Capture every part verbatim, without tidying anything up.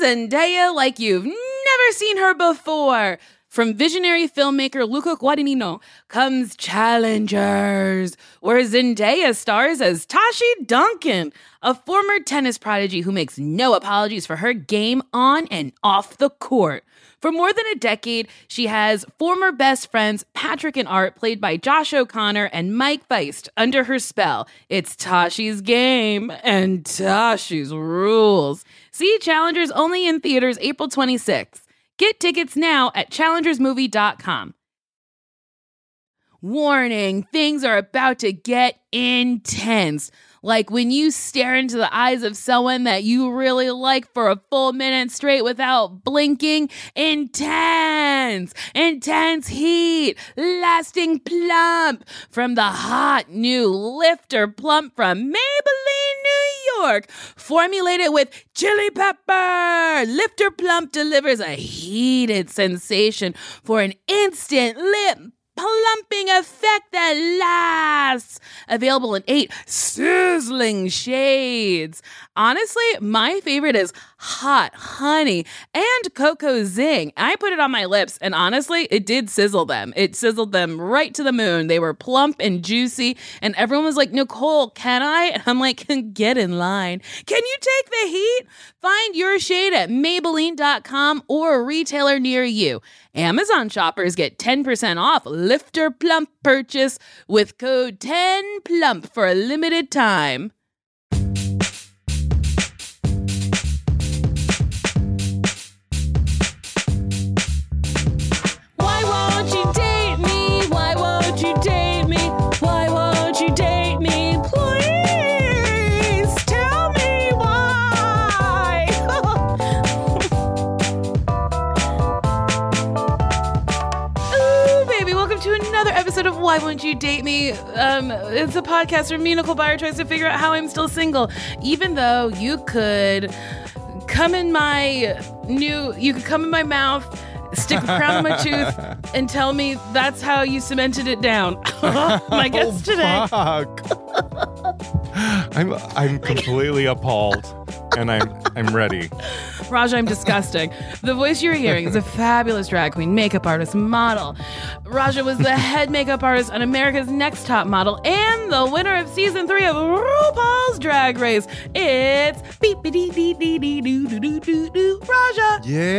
Zendaya like you've never seen her before. From visionary filmmaker Luca Guadagnino comes Challengers, where Zendaya stars as Tashi Duncan, a former tennis prodigy who makes no apologies for her game on and off the court. For more than a decade, she has former best friends Patrick and Art, played by Josh O'Connor and Mike Feist, under her spell. It's Tashi's game and Tashi's rules. See Challengers only in theaters April twenty-sixth. Get tickets now at challengers movie dot com. Warning, things are about to get intense. Like when you stare into the eyes of someone that you really like for a full minute straight without blinking. Intense, intense heat, lasting plump from the hot new Lifter Plump from Maybelline, New York. Formulated with chili pepper, Lifter Plump delivers a heated sensation for an instant lip plumping effect that lasts. Available in eight sizzling shades. Honestly, my favorite is Hot Honey and Cocoa Zing. I put it on my lips, and honestly, it did sizzle them. It sizzled them right to the moon. They were plump and juicy, and everyone was like, Nicole, can I? And I'm like, get in line. Can you take the heat? Find your shade at Maybelline dot com or a retailer near you. Amazon shoppers get ten percent off Lifter Plump purchase with code ten plump for a limited time. Why won't you date me? Why won't you date me? Why won't you date me? Please tell me why. Ooh, baby, welcome to another episode of Why Won't You Date Me? Um, it's a podcast where me, Nicole Byer, tries to figure out how I'm still single, even though you could come in my new, you could come in my mouth, stick a crown in my tooth, and tell me that's how you cemented it down. My guest oh, today. Fuck. I'm I'm completely appalled, and I'm I'm ready. Raja, I'm disgusting. The voice you're hearing is a fabulous drag queen, makeup artist, model. Raja was the head makeup artist on America's Next Top Model and the winner of season three of RuPaul's Drag Race. It's beep-a-dee-dee-dee-dee-doo-doo-doo-doo, Raja.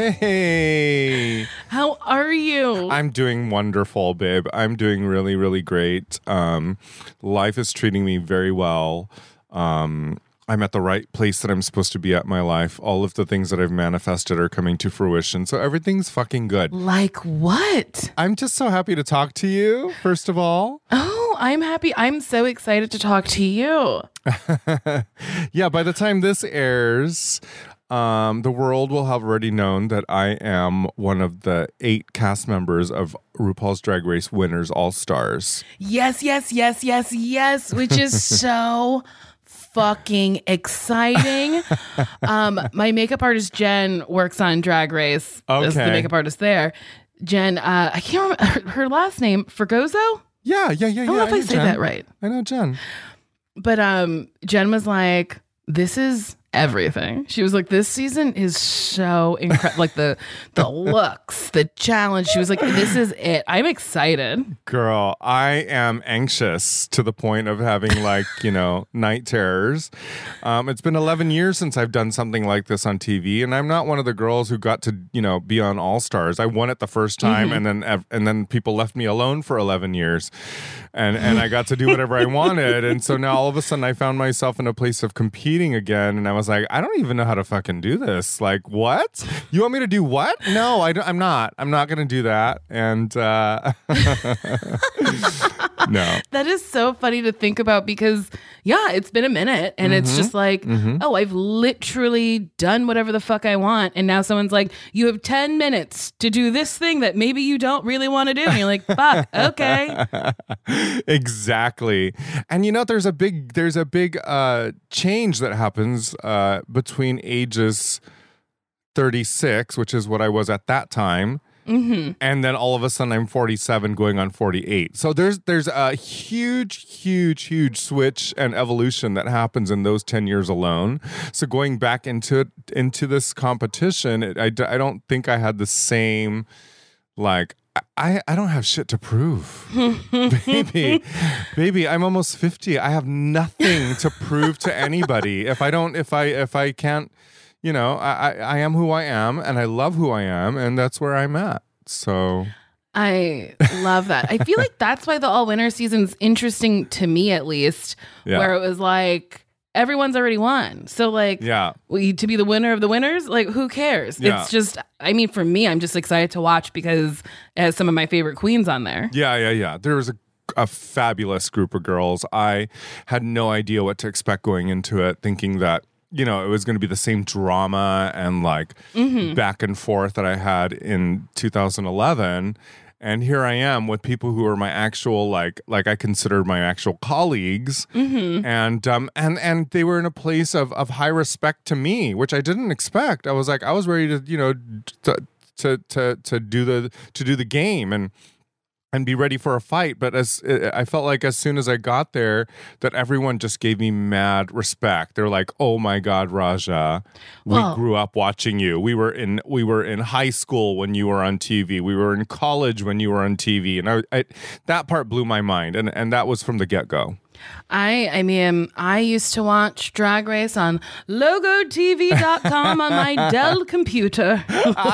Yay! How are you? I'm doing wonderful, babe. I'm doing really, really great. Um, life is treating me very well. Um, I'm at the right place that I'm supposed to be at in my life. All of the things that I've manifested are coming to fruition. So everything's fucking good. Like what? I'm just so happy to talk to you, first of all. Oh, I'm happy. I'm so excited to talk to you. Yeah, by the time this airs, um, the world will have already known that I am one of the eight cast members of RuPaul's Drag Race Winners All-Stars. Yes, yes, yes, yes, yes, which is so fucking exciting. um, my makeup artist Jen works on Drag Race. Okay. As the makeup artist there. Jen, uh, I can't remember her, her last name. Fergozo? Yeah, yeah, yeah, yeah. I don't know if I, know say Jen. that right. I know Jen. But um, Jen was like, this is everything. She was like, this season is so incredible. Like the the looks, the challenge. She was like, this is it. I'm excited. Girl, I am anxious to the point of having like, you know, night terrors. Um, it's been eleven years since I've done something like this on T V, and I'm not one of the girls who got to, you know, be on All Stars. I won it the first time, mm-hmm. and then and then people left me alone for eleven years, and and I got to do whatever I wanted. And so now all of a sudden I found myself in a place of competing again, and I was like, I don't even know how to fucking do this. Like, what? You want me to do what? No, I don't, I'm not. I'm not going to do that. And uh, no. That is so funny to think about because, yeah, it's been a minute. And mm-hmm. it's just like, mm-hmm. oh, I've literally done whatever the fuck I want. And now someone's like, you have ten minutes to do this thing that maybe you don't really want to do. And you're like, fuck, okay. Exactly. And you know, there's a big, there's a big uh, change that happens uh, between ages thirty-six, which is what I was at that time, Mm-hmm. And then all of a sudden I'm forty-seven going on forty-eight. So there's there's a huge, huge, huge switch and evolution that happens in those ten years alone. So going back into it, into this competition, it, I, I don't think I had the same, like, I, I don't have shit to prove. baby, baby, I'm almost fifty. I have nothing to prove to anybody. If I don't, if I, if I can't, you know, I, I, I am who I am and I love who I am and that's where I'm at. So I love that. I feel like that's why the all winner season's interesting to me, at least, Yeah. where it was like everyone's already won. So like, yeah, we, to be the winner of the winners, like who cares? Yeah. It's just, I mean, for me, I'm just excited to watch because it has some of my favorite queens on there. yeah, yeah, yeah. There was a, a fabulous group of girls. I had no idea what to expect going into it, thinking that, you know, it was going to be the same drama and like Mm-hmm. back and forth that I had in two thousand eleven. And here I am with people who are my actual, like, like I considered my actual colleagues, Mm-hmm. and um, and and they were in a place of of high respect to me, which I didn't expect. I was like, I was ready to, you know, to to to to do the to do the game and. and be ready for a fight. But as I felt like as soon as I got there, that everyone just gave me mad respect. They're like, "Oh my God, Raja, we Well- grew up watching you. We were in we were in high school when you were on T V. We were in college when you were on T V." And I, I that part blew my mind, and and that was from the get go. I I mean, I used to watch Drag Race on logo T V dot com on my Dell computer.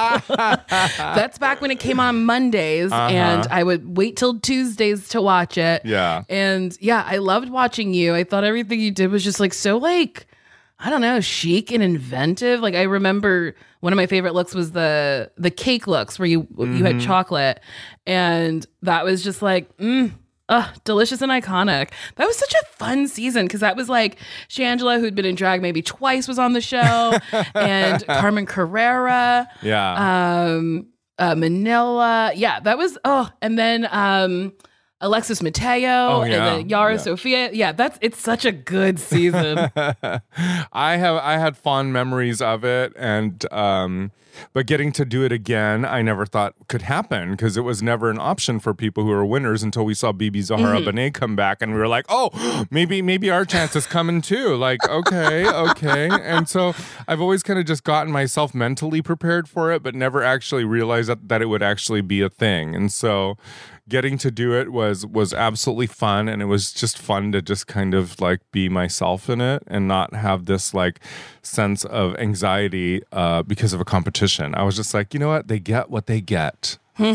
That's back when it came on Mondays, Uh-huh. and I would wait till Tuesdays to watch it. Yeah. And yeah, I loved watching you. I thought everything you did was just like so like, I don't know, chic and inventive. Like I remember one of my favorite looks was the the cake looks where you you Mm-hmm. had chocolate, and that was just like, mm, uh, delicious and iconic. That was such a fun season because that was like Shangela, who'd been in drag maybe twice, was on the show, and Carmen Carrera, Yeah. um, uh, Manila. Yeah, that was, oh, and then um, Alexis Mateo, Oh, yeah. and then Yara Yeah. Sofia. Yeah, that's, it's such a good season. I have I had fond memories of it, and um, but getting to do it again, I never thought could happen because it was never an option for people who are winners until we saw Bibi Zahara Benet come back, and we were like, oh, maybe maybe our chance is coming too. Like, okay, okay, and so I've always kind of just gotten myself mentally prepared for it, but never actually realized that, that it would actually be a thing, and so. Getting to do it was was absolutely fun, and it was just fun to just kind of like be myself in it and not have this like sense of anxiety uh, because of a competition. I was just like, you know what? They get what they get.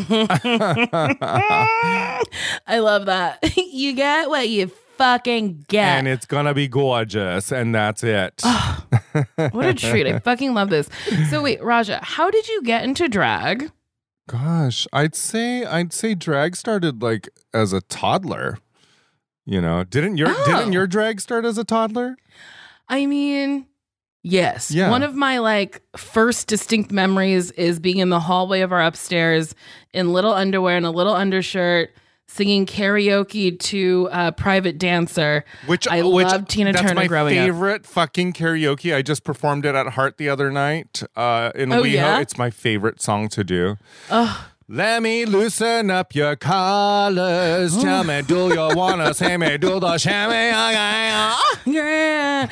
I love that. You get what you fucking get. And it's gonna be gorgeous, and that's it. What a treat. I fucking love this. So wait, Raja, how did you get into drag? Gosh, I'd say I'd say drag started like as a toddler. You know, didn't your Oh. didn't your drag start as a toddler? I mean, yes. Yeah. One of my like first distinct memories is being in the hallway of our upstairs in little underwear and a little undershirt, singing karaoke to uh, Private Dancer. Which I which, loved Tina that's Turner my growing up. favorite fucking karaoke. I just performed it at Heart the other night uh, in Oh, WeHo. yeah? It's my favorite song to do. Ugh. Let me loosen up your collars. Tell me, do you wanna see me do the shimmy again? Yeah.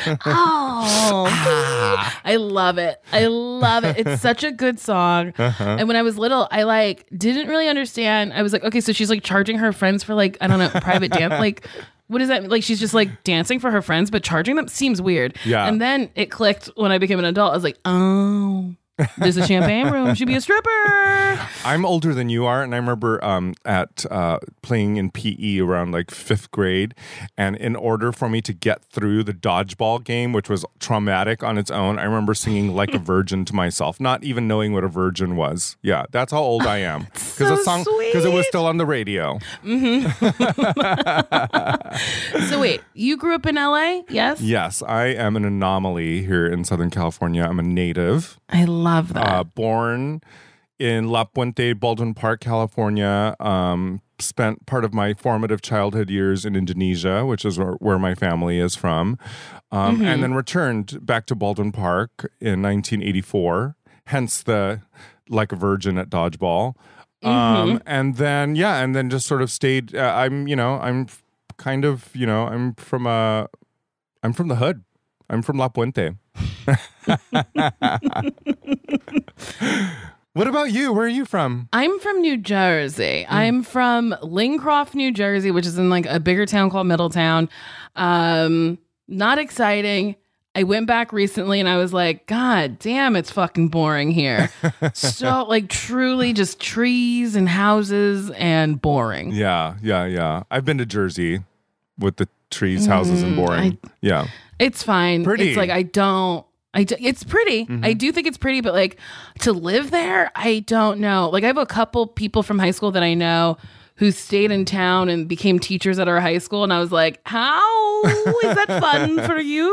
Oh. I love it. I love it. It's such a good song. Uh-huh. And when I was little, I like didn't really understand. I was like, okay, so she's like charging her friends for like, I don't know, private dance. Like, what is that? Like, she's just like dancing for her friends, but charging them seems weird. Yeah. And then it clicked when I became an adult. I was like, oh, there's a champagne room. She'd be a stripper. I'm older than you are, and I remember um, at uh, playing in P E around like fifth grade, and in order for me to get through the dodgeball game, which was traumatic on its own, I remember singing "Like a Virgin" to myself, not even knowing what a virgin was. Yeah, that's how old I am because so the song because it was sweet. still on the radio. So wait, you grew up in L A? Yes? Yes, I am an anomaly here in Southern California. I'm a native. I love that. Uh, born in La Puente, Baldwin Park, California. Um, spent part of my formative childhood years in Indonesia, which is where, where my family is from. Um, And then returned back to Baldwin Park in nineteen eighty-four. Hence the like a virgin at dodgeball. Um, Mm-hmm. and then, yeah, and then just sort of stayed. Uh, I'm, you know, I'm f- kind of, you know, I'm from a, I'm from the hood. I'm from La Puente. What about you? Where are you from? I'm from New Jersey. I'm from Lincroft, New Jersey, which is in like a bigger town called Middletown. Um, not exciting. I went back recently and I was like, God damn, it's fucking boring here. So like truly just trees and houses and boring. Yeah, yeah, yeah. I've been to Jersey with the trees, houses, and boring. I- yeah. It's fine. Pretty. It's like I don't. I do, it's pretty. Mm-hmm. I do think it's pretty, but like to live there, I don't know. Like I have a couple people from high school that I know who stayed in town and became teachers at our high school, and I was like, "How is that fun for you?"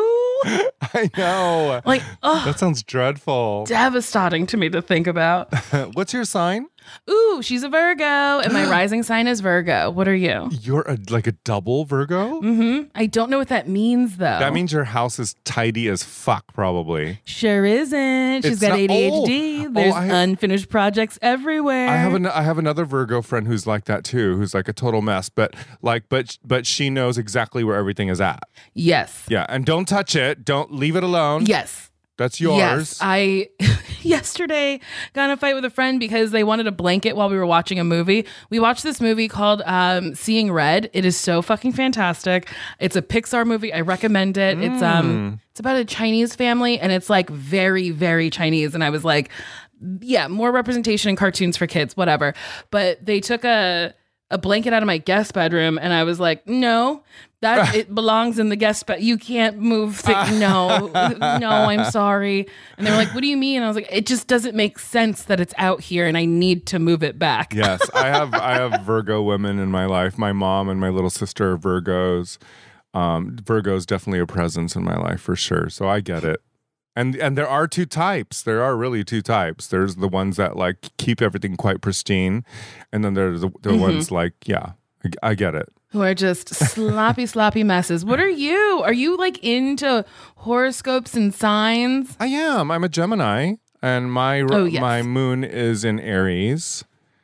I know. Like, oh, That sounds dreadful. devastating to me to think about. What's your sign? Ooh, she's a Virgo, and my rising sign is Virgo. What are you? You're a, like a double Virgo? Mm-hmm. I don't know what that means though. That means your house is tidy as fuck, probably. Sure isn't. She's It's got not- A D H D. oh, There's I- unfinished projects everywhere. I have an, I have another Virgo friend who's like that too, who's like a total mess, but like but but she knows exactly where everything is at. Yes. Yeah, and don't touch it. Don't leave it alone. Yes. That's yours. Yes. I yesterday got in a fight with a friend because they wanted a blanket while we were watching a movie. We watched this movie called um, Seeing Red. It is so fucking fantastic. It's a Pixar movie. I recommend it. Mm. It's um it's about a Chinese family and it's like very, very Chinese. And I was like, yeah, more representation in cartoons for kids, whatever. But they took a a blanket out of my guest bedroom and I was like, no, that it belongs in the guest bed. You can't move thi- no, no, I'm sorry. And they were like, what do you mean? And I was like, it just doesn't make sense that it's out here and I need to move it back. Yes, I have I have Virgo women in my life. My mom and my little sister are Virgos. Um, Virgo's definitely a presence in my life for sure. So I get it. And and there are two types. There are really two types. There's the ones that like keep everything quite pristine, and then there's the, the Mm-hmm. ones like yeah, I, I get it. Who are just sloppy, sloppy messes. What are you? Are you like into horoscopes and signs? I am. I'm a Gemini, and my Oh, yes. my moon is in Aries.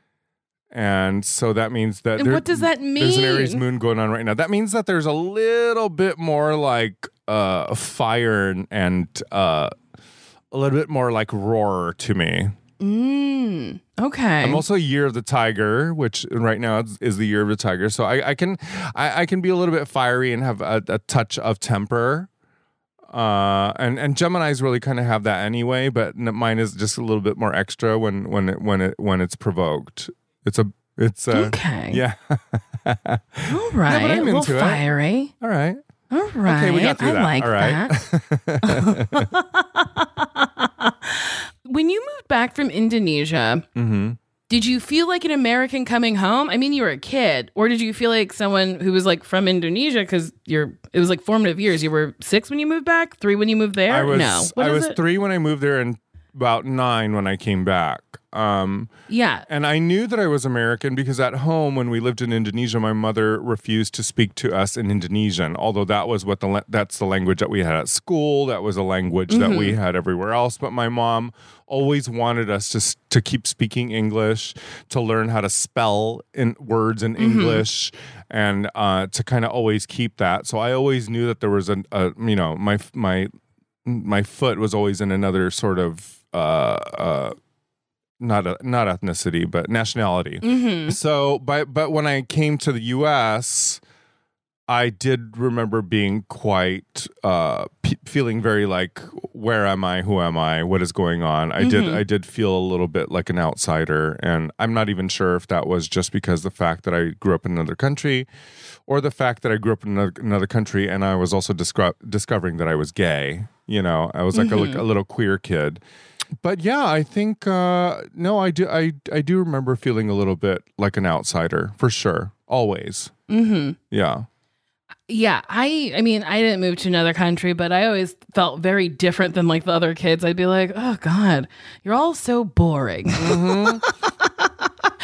And so that means that And what does that There's an Aries mean? moon going on right now. That means that there's a little bit more like uh, fire and, and uh, a little bit more like roar to me. Mm, okay. I'm also a year of the tiger, which right now is, is the year of the tiger. So I, I can I, I can be a little bit fiery and have a, a touch of temper. Uh, and and Geminis really kind of have that anyway, but n- mine is just a little bit more extra when when it when it when it's provoked. It's a it's a Okay. yeah. All right. I'm a little into it. fiery. All right. All right. Okay, we got through I that. like All right. that. When you moved back from Indonesia, Mm-hmm. did you feel like an American coming home? I mean, you were a kid, or did you feel like someone who was like from Indonesia because you're? It was like formative years. You were six when you moved back, three when you moved there. I was no, What I is was it? three when I moved there and about nine when I came back. Um, Yeah. and I knew that I was American because at home when we lived in Indonesia, my mother refused to speak to us in Indonesian. Although that was what the la- that's the language that we had at school. That was a language that we had everywhere else. But my mom always wanted us to s- to keep speaking English, to learn how to spell in words in English, and uh, to kind of always keep that. So I always knew that there was a, a you know my my my foot was always in another sort of uh, uh, not a, not ethnicity but nationality. Mm-hmm. So, but but when I came to the U S, I did remember being quite uh, p- feeling very like, where am I? Who am I? What is going on? I did I did feel a little bit like an outsider, and I'm not even sure if that was just because the fact that I grew up in another country, or the fact that I grew up in another, another country and I was also discro- discovering that I was gay. You know, I was like a, like a little queer kid. But yeah, I think uh, no, I do. I I do remember feeling a little bit like an outsider for sure. Always. Mm-hmm. Yeah. Yeah, I I mean, I didn't move to another country, but I always felt very different than like the other kids. I'd be like, "Oh god, you're all so boring." Mm-hmm.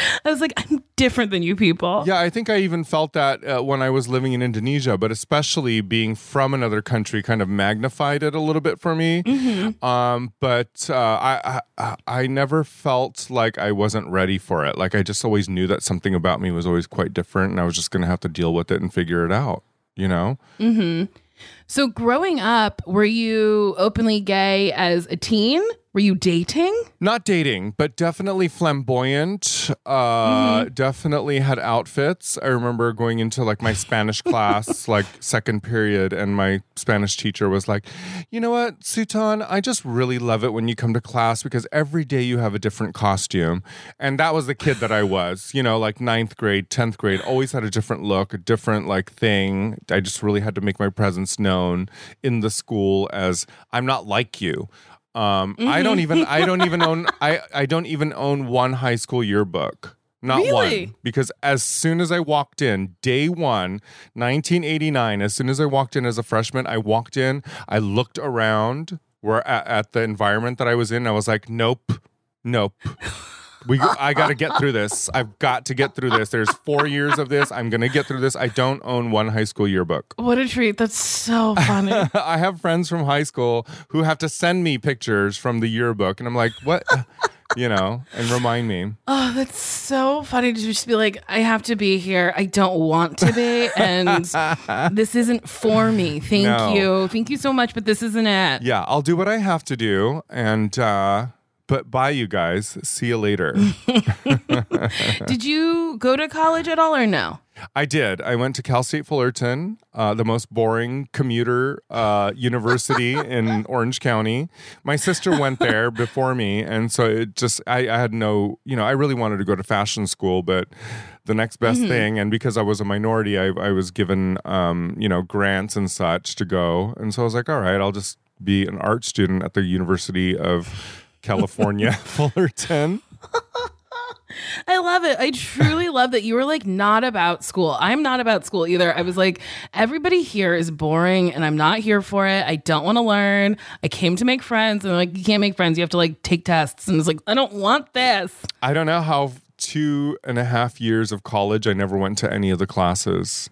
I was like, I'm different than you people. Yeah, I think I even felt that uh, when I was living in Indonesia, but especially being from another country kind of magnified it a little bit for me. Mm-hmm. Um, but uh, I, I I never felt like I wasn't ready for it. Like I just always knew that something about me was always quite different, and I was just going to have to deal with it and figure it out, you know? Mm-hmm. So growing up, were you openly gay as a teen? Were you dating? Not dating, but definitely flamboyant. Uh, mm-hmm. Definitely had outfits. I remember going into like my Spanish class, like second period, and my Spanish teacher was like, you know what, Sutan, I just really love it when you come to class because every day you have a different costume. And that was the kid that I was, you know, like ninth grade, tenth grade, always had a different look, a different like thing. I just really had to make my presence known in the school as I'm not like you. Um, mm-hmm. I don't even, I don't even own, I, I don't even own one high school yearbook. Not really? one. Because as soon as I walked in, day one, nineteen eighty-nine, as soon as I walked in as a freshman, I walked in, I looked around where at, at the environment that I was in. I was like, nope, nope. We, I got to get through this. I've got to get through this. There's four years of this. I'm going to get through this. I don't own one high school yearbook. What a treat. That's so funny. I have friends from high school who have to send me pictures from the yearbook. And I'm like, what? You know, and remind me. Oh, that's so funny to just be like, I have to be here. I don't want to be. And this isn't for me. Thank No. you. Thank you so much. But this isn't it. Yeah, I'll do what I have to do. And, uh, but bye, you guys. See you later. Did you go to college at all or no? I did. I went to Cal State Fullerton, uh, the most boring commuter uh, university in Orange County. My sister went there before me. And so it just, I, I had no, you know, I really wanted to go to fashion school, but the next best mm-hmm. thing, and because I was a minority, I, I was given, um, you know, grants and such to go. And so I was like, all right, I'll just be an art student at the University of California, Fullerton. I love it. I truly love that you were like not about school. I'm not about school either. I was like, everybody here is boring and I'm not here for it. I don't want to learn. I came to make friends, and like, you can't make friends. You have to like take tests. And it's like, I don't want this. I don't know how two and a half years of college, I never went to any of the classes.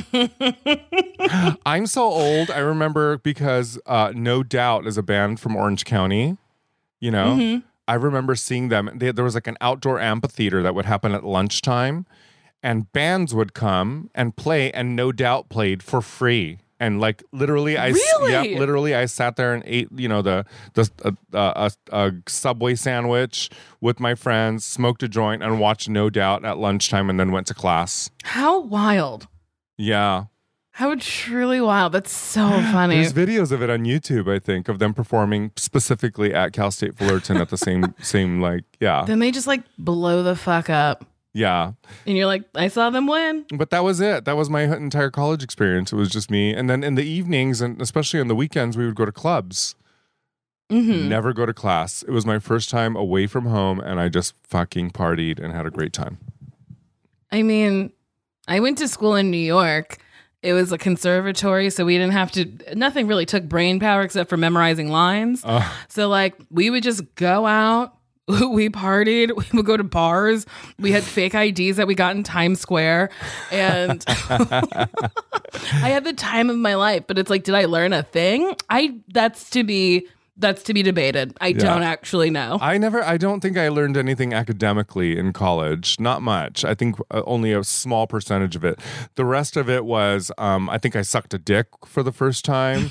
I'm so old. I remember because uh, No Doubt is a band from Orange County, you know? Mm-hmm. I remember seeing them. They, there was like an outdoor amphitheater that would happen at lunchtime, and bands would come and play, and No Doubt played for free. And like literally, I really? yeah, literally, I sat there and ate, you know, the the uh, uh, a, a Subway sandwich with my friends, smoked a joint, and watched No Doubt at lunchtime, and then went to class. How wild! Yeah. How truly wild. That's so funny. There's videos of it on YouTube, I think, of them performing specifically at Cal State Fullerton at the same, same like, yeah. Then they just like blow the fuck up. Yeah. And you're like, I saw them win. But that was it. That was my entire college experience. It was just me. And then in the evenings, and especially on the weekends, we would go to clubs. Mm-hmm. Never go to class. It was my first time away from home, and I just fucking partied and had a great time. I mean, I went to school in New York. It was a conservatory, so we didn't have to, nothing really took brain power except for memorizing lines. Uh. So like we would just go out, we partied, we would go to bars. We had fake I Ds that we got in Times Square. And I had the time of my life, but it's like, did I learn a thing? I, that's to be... That's to be debated. I yeah. don't actually know. I never, I don't think I learned anything academically in college. Not much. I think uh, only a small percentage of it. The rest of it was, um, I think I sucked a dick for the first time.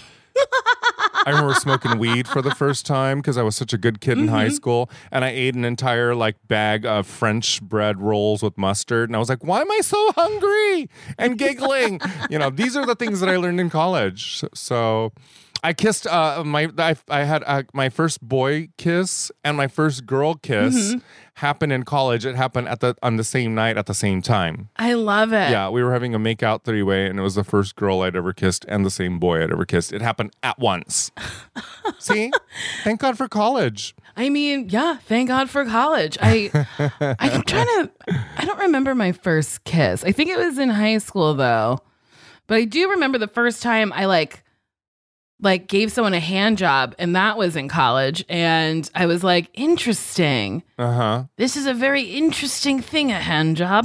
I remember smoking weed for the first time because I was such a good kid in mm-hmm. high school. And I ate an entire like bag of French bread rolls with mustard. And I was like, why am I so hungry and giggling? You know, these are the things that I learned in college. So... so I kissed uh, my I, I had uh, my first boy kiss and my first girl kiss mm-hmm. happened in college. It happened at the on the same night at the same time. I love it. Yeah, we were having a makeout three way, and it was the first girl I'd ever kissed and the same boy I'd ever kissed. It happened at once. See, thank God for college. I mean, yeah, thank God for college. I I'm trying to. I don't remember my first kiss. I think it was in high school though, but I do remember the first time I like. like gave someone a hand job, and that was in college. And I was like, interesting. Uh-huh. This is a very interesting thing, a hand job.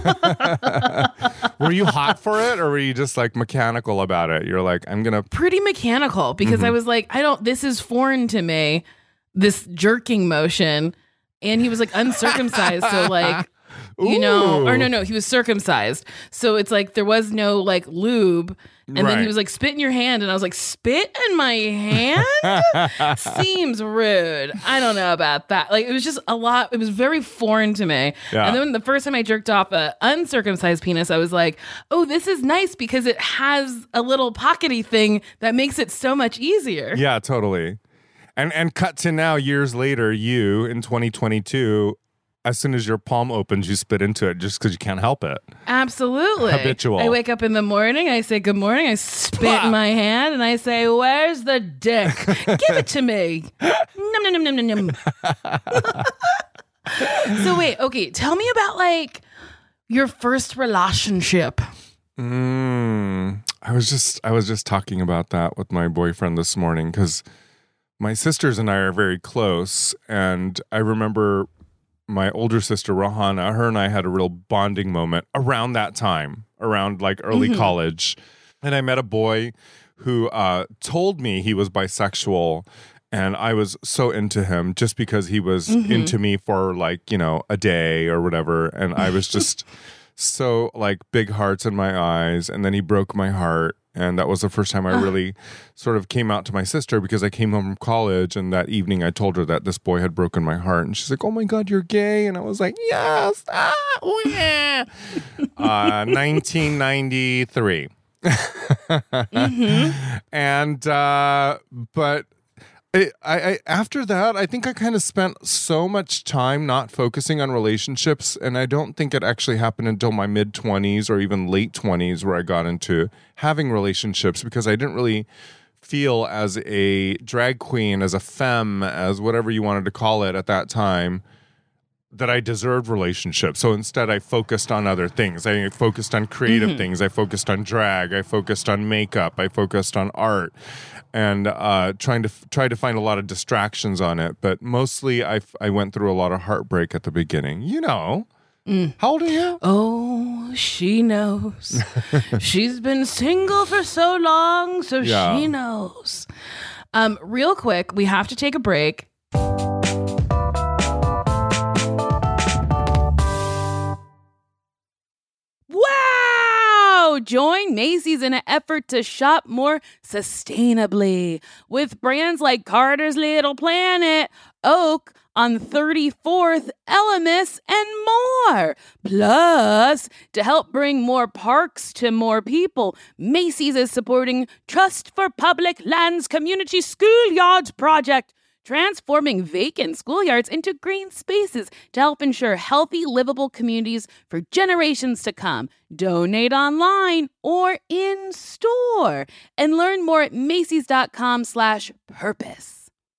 Were you hot for it, or were you just like mechanical about it? You're like, I'm going to... Pretty mechanical, because mm-hmm. I was like, I don't, this is foreign to me, this jerking motion. And he was like uncircumcised. So like, you Ooh. know, or no, no, he was circumcised. So it's like, there was no like lube. And right. then he was like, spit in your hand. And I was like, spit in my hand? Seems rude. I don't know about that. Like, it was just a lot. It was very foreign to me. Yeah. And then the first time I jerked off a uncircumcised penis, I was like, oh, this is nice because it has a little pockety thing that makes it so much easier. Yeah, totally. And and cut to now, years later, you in twenty twenty-two, as soon as your palm opens, you spit into it just because you can't help it. Absolutely. Habitual. I wake up in the morning, I say, good morning, I spit in my hand, and I say, where's the dick? Give it to me. Num, num, num, num, num. So wait, okay, tell me about like your first relationship. Mm, I was just I was just talking about that with my boyfriend this morning because my sisters and I are very close, and I remember my older sister, Rahana, her and I had a real bonding moment around that time, around like early mm-hmm. college. And I met a boy who uh, told me he was bisexual, and I was so into him just because he was mm-hmm. into me for like, you know, a day or whatever. And I was just so like big hearts in my eyes. And then he broke my heart. And that was the first time I really sort of came out to my sister because I came home from college, and that evening I told her that this boy had broken my heart. And she's like, oh my God, you're gay. And I was like, yes. Ah, oh yeah. uh, nineteen ninety-three. mm-hmm. And, uh, but it, I, I, after that, I think I kind of spent so much time not focusing on relationships. And I don't think it actually happened until my mid twenties or even late twenties where I got into having relationships, because I didn't really feel as a drag queen, as a femme, as whatever you wanted to call it at that time, that I deserved relationships. So instead I focused on other things. I focused on creative mm-hmm. things. I focused on drag. I focused on makeup. I focused on art, and uh, trying to f- try to find a lot of distractions on it. But mostly I, f- I went through a lot of heartbreak at the beginning. You know, mm. How old are you? Oh, she knows. She's been single for so long, so yeah. she knows. Um, real quick, we have to take a break. Wow! Join Macy's in an effort to shop more sustainably with brands like Carter's Little Planet, Oak on thirty-fourth, Elemis, and more. Plus, to help bring more parks to more people, Macy's is supporting Trust for Public Lands Community Schoolyards Project, transforming vacant schoolyards into green spaces to help ensure healthy, livable communities for generations to come. Donate online or in store, and learn more at Macy's.com slash purpose.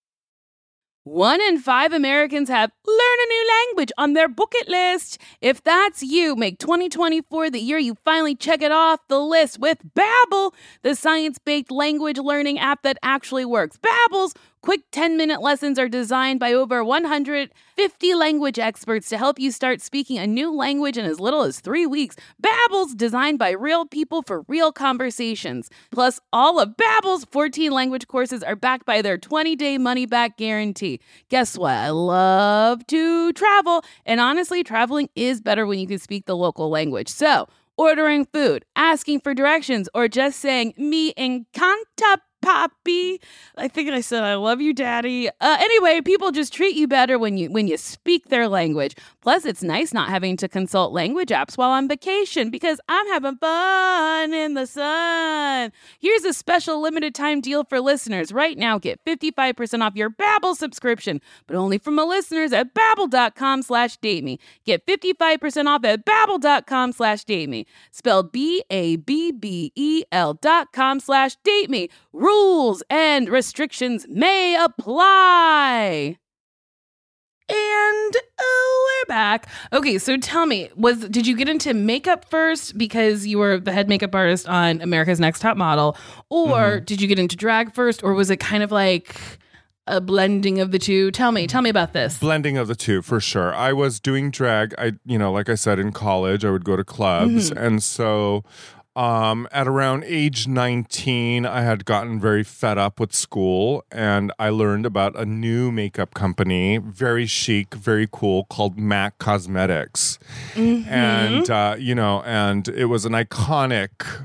One in five Americans have learn a new language on their bucket list. If that's you, make twenty twenty-four the year you finally check it off the list with Babbel, the science-based language learning app that actually works. Babbel's quick ten-minute lessons are designed by over one hundred fifty language experts to help you start speaking a new language in as little as three weeks. Babbel's designed by real people for real conversations. Plus, all of Babbel's fourteen language courses are backed by their twenty-day money-back guarantee. Guess what? I love to travel, and honestly, traveling is better when you can speak the local language. So, ordering food, asking for directions, or just saying, me encanta Poppy. I think I said I love you, Daddy. Uh, anyway, people just treat you better when you when you speak their language. Plus, it's nice not having to consult language apps while on vacation because I'm having fun in the sun. Here's a special limited time deal for listeners. Right now, get fifty-five percent off your Babbel subscription, but only from my listeners at babbel.com slash date me. Get fifty-five percent off at babbel.com slash date me. Spelled B A B B E L dot com slash date me. Rules and restrictions may apply. And oh, we're back. Okay, so tell me, was did you get into makeup first because you were the head makeup artist on America's Next Top Model, or mm-hmm. did you get into drag first, or was it kind of like a blending of the two? Tell me, tell me about this. Blending of the two, for sure. I was doing drag. I, you know, like I said, in college, I would go to clubs, mm-hmm. and so. Um, at around age nineteen, I had gotten very fed up with school, and I learned about a new makeup company, very chic, very cool, called MAC Cosmetics. Mm-hmm. And, uh, you know, and it was an iconic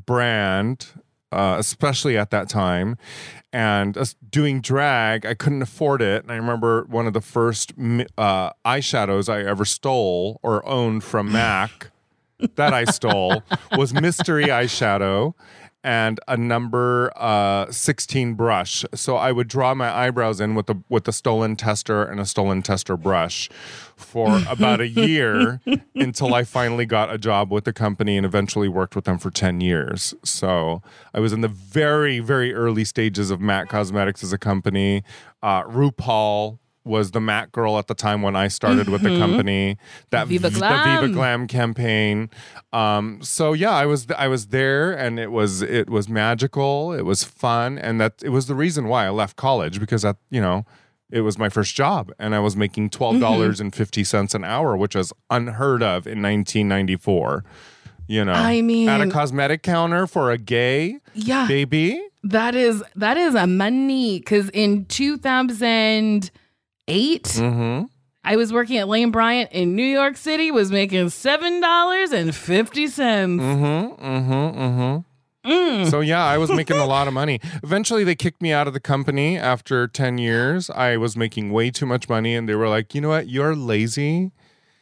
brand, uh, especially at that time. And uh, doing drag, I couldn't afford it. And I remember one of the first uh, eyeshadows I ever stole or owned from MAC that I stole was mystery eyeshadow and a number uh, sixteen brush. So I would draw my eyebrows in with a with a stolen tester and a stolen tester brush for about a year until I finally got a job with the company and eventually worked with them for ten years. So I was in the very, very early stages of MAC Cosmetics as a company. Uh, RuPaul was the MAC girl at the time when I started mm-hmm. with the company. That Viva Glam. The Viva Glam campaign. Um, so yeah, I was I was there, and it was it was magical. It was fun, and that it was the reason why I left college, because that you know it was my first job, and I was making twelve dollars mm-hmm. and fifty cents an hour, which was unheard of in nineteen ninety-four. You know, I mean, at a cosmetic counter for a gay yeah, baby. That is that is a money, because in two thousand eight, mm-hmm. I was working at Lane Bryant in New York City, was making seven dollars and fifty cents. Mm-hmm, mm-hmm, mm-hmm. Mm. So yeah, I was making a lot of money. Eventually they kicked me out of the company after ten years. I was making way too much money, and they were like, you know what, you're lazy.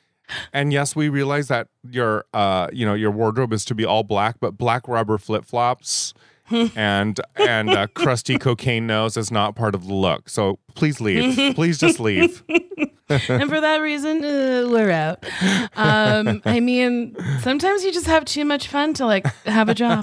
And yes, we realize that your uh, you know, your wardrobe is to be all black, but black rubber flip-flops and and uh, crusty cocaine nose is not part of the look. So please leave. Please just leave. And for that reason, uh, we're out. Um, I mean, sometimes you just have too much fun to like have a job.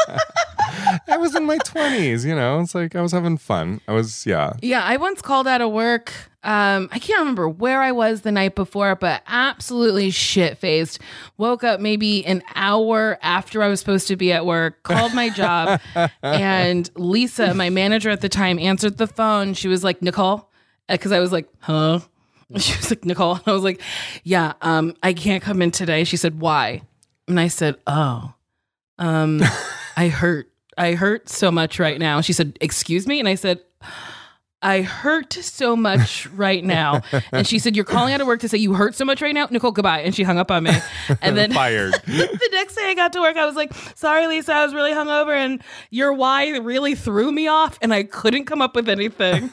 I was in my twenties, you know. It's like I was having fun. I was, yeah. Yeah, I once called out of work. Um, I can't remember where I was the night before, but absolutely shit-faced. Woke up maybe an hour after I was supposed to be at work, called my job, and Lisa, my manager at the time, answered the phone. She was like, Nicole, because I was like, huh? She was like, Nicole. I was like, yeah, um, I can't come in today. She said, why? And I said, oh, um, I hurt. I hurt so much right now. She said, excuse me? And I said, I hurt so much right now. And she said, you're calling out of work to say you hurt so much right now? Nicole, goodbye. And she hung up on me. And then fired. The next day I got to work, I was like, sorry, Lisa, I was really hungover, and your why really threw me off, and I couldn't come up with anything.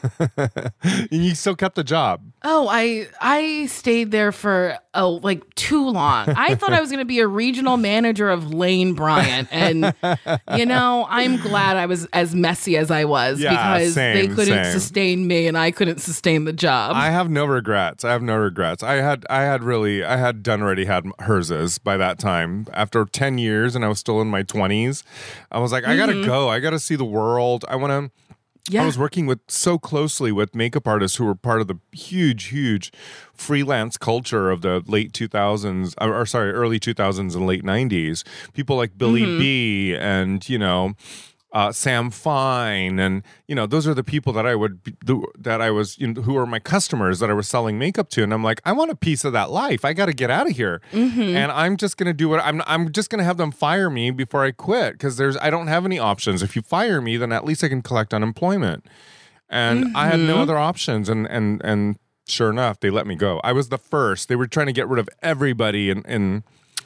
And you still kept the job. Oh, I I stayed there for oh like too long. I thought I was going to be a regional manager of Lane Bryant, and you know, I'm glad I was as messy as I was, yeah, because same, they couldn't same. sustain me, and I couldn't sustain the job. I have no regrets. I have no regrets. I had I had really I had done already had herses by that time. After ten years, and I was still in my twenties, I was like, I gotta mm-hmm. go. I gotta see the world. I want to. Yeah. I was working with so closely with makeup artists who were part of the huge, huge freelance culture of the late two thousands, or, or sorry, early two thousands and late nineties. People like Billy mm-hmm. B and, you know, uh, Sam Fine, and you know, those are the people that I would be, that I was, you know, who are my customers that I was selling makeup to, and I'm like, I want a piece of that life. I got to get out of here, mm-hmm. and I'm just gonna do it. I'm I'm just gonna have them fire me before I quit, because there's I don't have any options. If you fire me, then at least I can collect unemployment, and mm-hmm. I had no other options, and and and sure enough, they let me go. I was the first. They were trying to get rid of everybody in in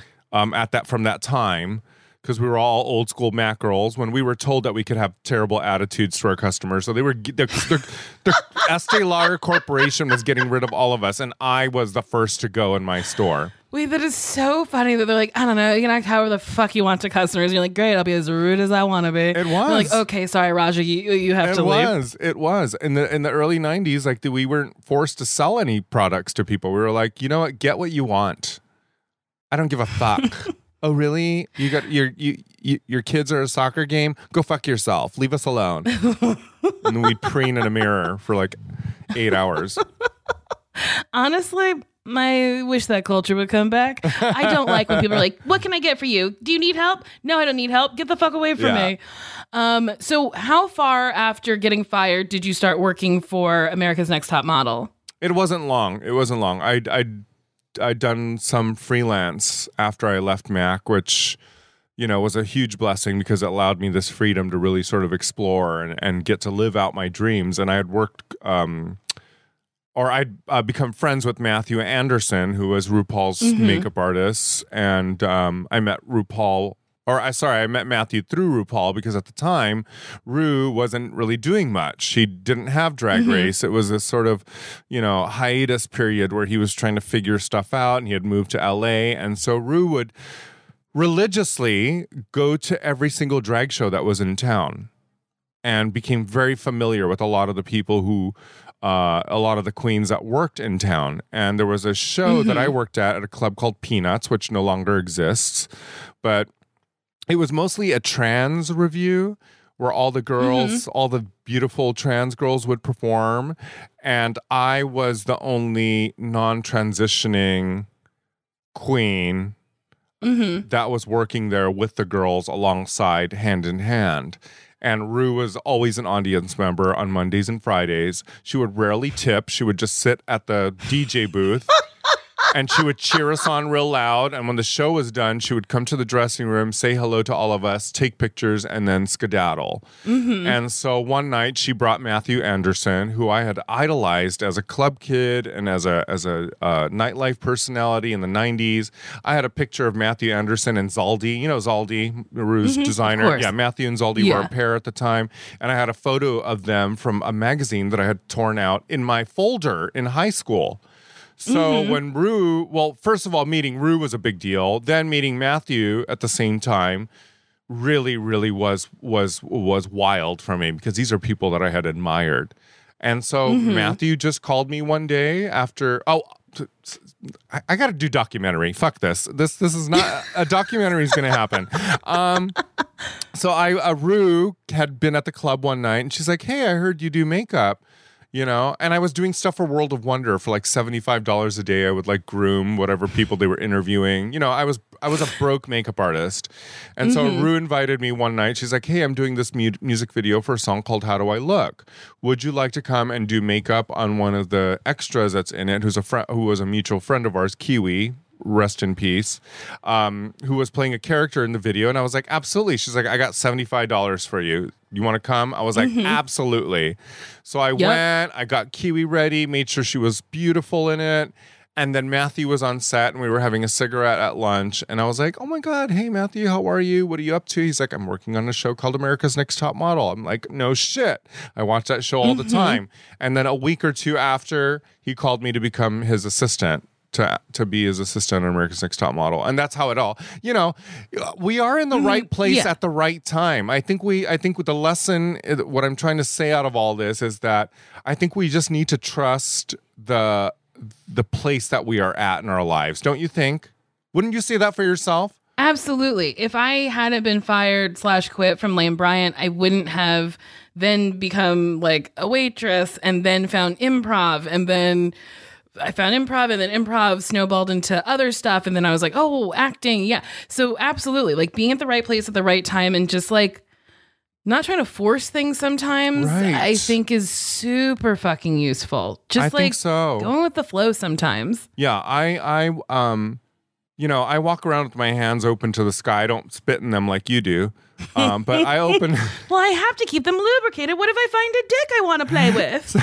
um at that from that time, because we were all old school Mac girls, when we were told that we could have terrible attitudes to our customers. So they were the, the, the Estee Lauder Corporation was getting rid of all of us, and I was the first to go in my store. Wait, that is so funny that they're like, I don't know, you can act however the fuck you want to customers. And you're like, great, I'll be as rude as I want to be. It was. They're like, okay, sorry, Raja, you you have it to leave. It was. It was. In the in the early nineties, like the, we weren't forced to sell any products to people. We were like, you know what, get what you want. I don't give a fuck. Oh, really? You got your you, you your kids are at a soccer game? Go fuck yourself. Leave us alone. And then we'd preen in a mirror for like eight hours. Honestly, I wish that culture would come back. I don't like when people are like, what can I get for you? Do you need help? No, I don't need help. Get the fuck away from Yeah. me. Um, so how far after getting fired did you start working for America's Next Top Model? It wasn't long. It wasn't long. I I I'd done some freelance after I left Mac, which, you know, was a huge blessing because it allowed me this freedom to really sort of explore and, and get to live out my dreams. And I had worked, um, or I'd uh, become friends with Matthew Anderson, who was RuPaul's Mm-hmm. makeup artist. And um, I met RuPaul, or I sorry, I met Matthew through RuPaul because at the time, Ru wasn't really doing much. She didn't have Drag Mm-hmm. Race. It was this sort of, you know, hiatus period where he was trying to figure stuff out, and he had moved to L A. And so Ru would religiously go to every single drag show that was in town and became very familiar with a lot of the people who uh, a lot of the queens that worked in town. And there was a show Mm-hmm. that I worked at at a club called Peanuts, which no longer exists, but it was mostly a trans review where all the girls, Mm-hmm. all the beautiful trans girls would perform, and I was the only non-transitioning queen Mm-hmm. that was working there with the girls alongside, hand in hand. And Ru was always an audience member on Mondays and Fridays. She would rarely tip. She would just sit at the D J booth and she would cheer us on real loud. And when the show was done, she would come to the dressing room, say hello to all of us, take pictures, and then skedaddle. Mm-hmm. And so one night she brought Matthew Anderson, who I had idolized as a club kid and as a as a uh, nightlife personality in the nineties. I had a picture of Matthew Anderson and Zaldi. You know Zaldi, Ru's designer. course. Yeah, Matthew and Zaldi were Yeah. a pair at the time. And I had a photo of them from a magazine that I had torn out in my folder in high school. So when Ru, well, first of all, meeting Ru was a big deal. Then meeting Matthew at the same time really, really was was was wild for me because these are people that I had admired. And so Matthew just called me one day after. Oh, I, I got to do documentary. Fuck this. This this is not a documentary is going to happen. Um, so I uh, Ru had been at the club one night, and she's like, "Hey, I heard you do makeup." You know, and I was doing stuff for World of Wonder for like seventy-five dollars a day. I would like groom whatever people they were interviewing. You know, I was I was a broke makeup artist. And so Ru invited me one night. She's like, hey, I'm doing this mu- music video for a song called How Do I Look? Would you like to come and do makeup on one of the extras that's in it, who's a friend, who was a mutual friend of ours, Kiwi, rest in peace, um, who was playing a character in the video. And I was like, absolutely. She's like, I got seventy-five dollars for you. You want to come? I was like, absolutely. So I went, I got Kiwi ready, made sure she was beautiful in it. And then Matthew was on set and we were having a cigarette at lunch. And I was like, oh my God, hey, Matthew, how are you? What are you up to? He's like, I'm working on a show called America's Next Top Model. I'm like, no shit. I watch that show all the time. And then a week or two after, he called me to become his assistant. To, to be his assistant on America's Next Top Model. And that's how it all, you know, we are in the right place Yeah. at the right time. I think we, I think with the lesson, what I'm trying to say out of all this is that I think we just need to trust the, the place that we are at in our lives. Don't you think? Wouldn't you say that for yourself? Absolutely. If I hadn't been fired slash quit from Lane Bryant, I wouldn't have then become like a waitress and then found improv and then I found improv and then improv snowballed into other stuff. And then I was like, oh, acting. Yeah. So absolutely. Like being at the right place at the right time and just like not trying to force things sometimes, Right. I think is super fucking useful. Just I like think so. going with the flow sometimes. Yeah, I, I, um, you know, I walk around with my hands open to the sky. I don't spit in them like you do, um, but I open. Well, I have to keep them lubricated. What if I find a dick I want to play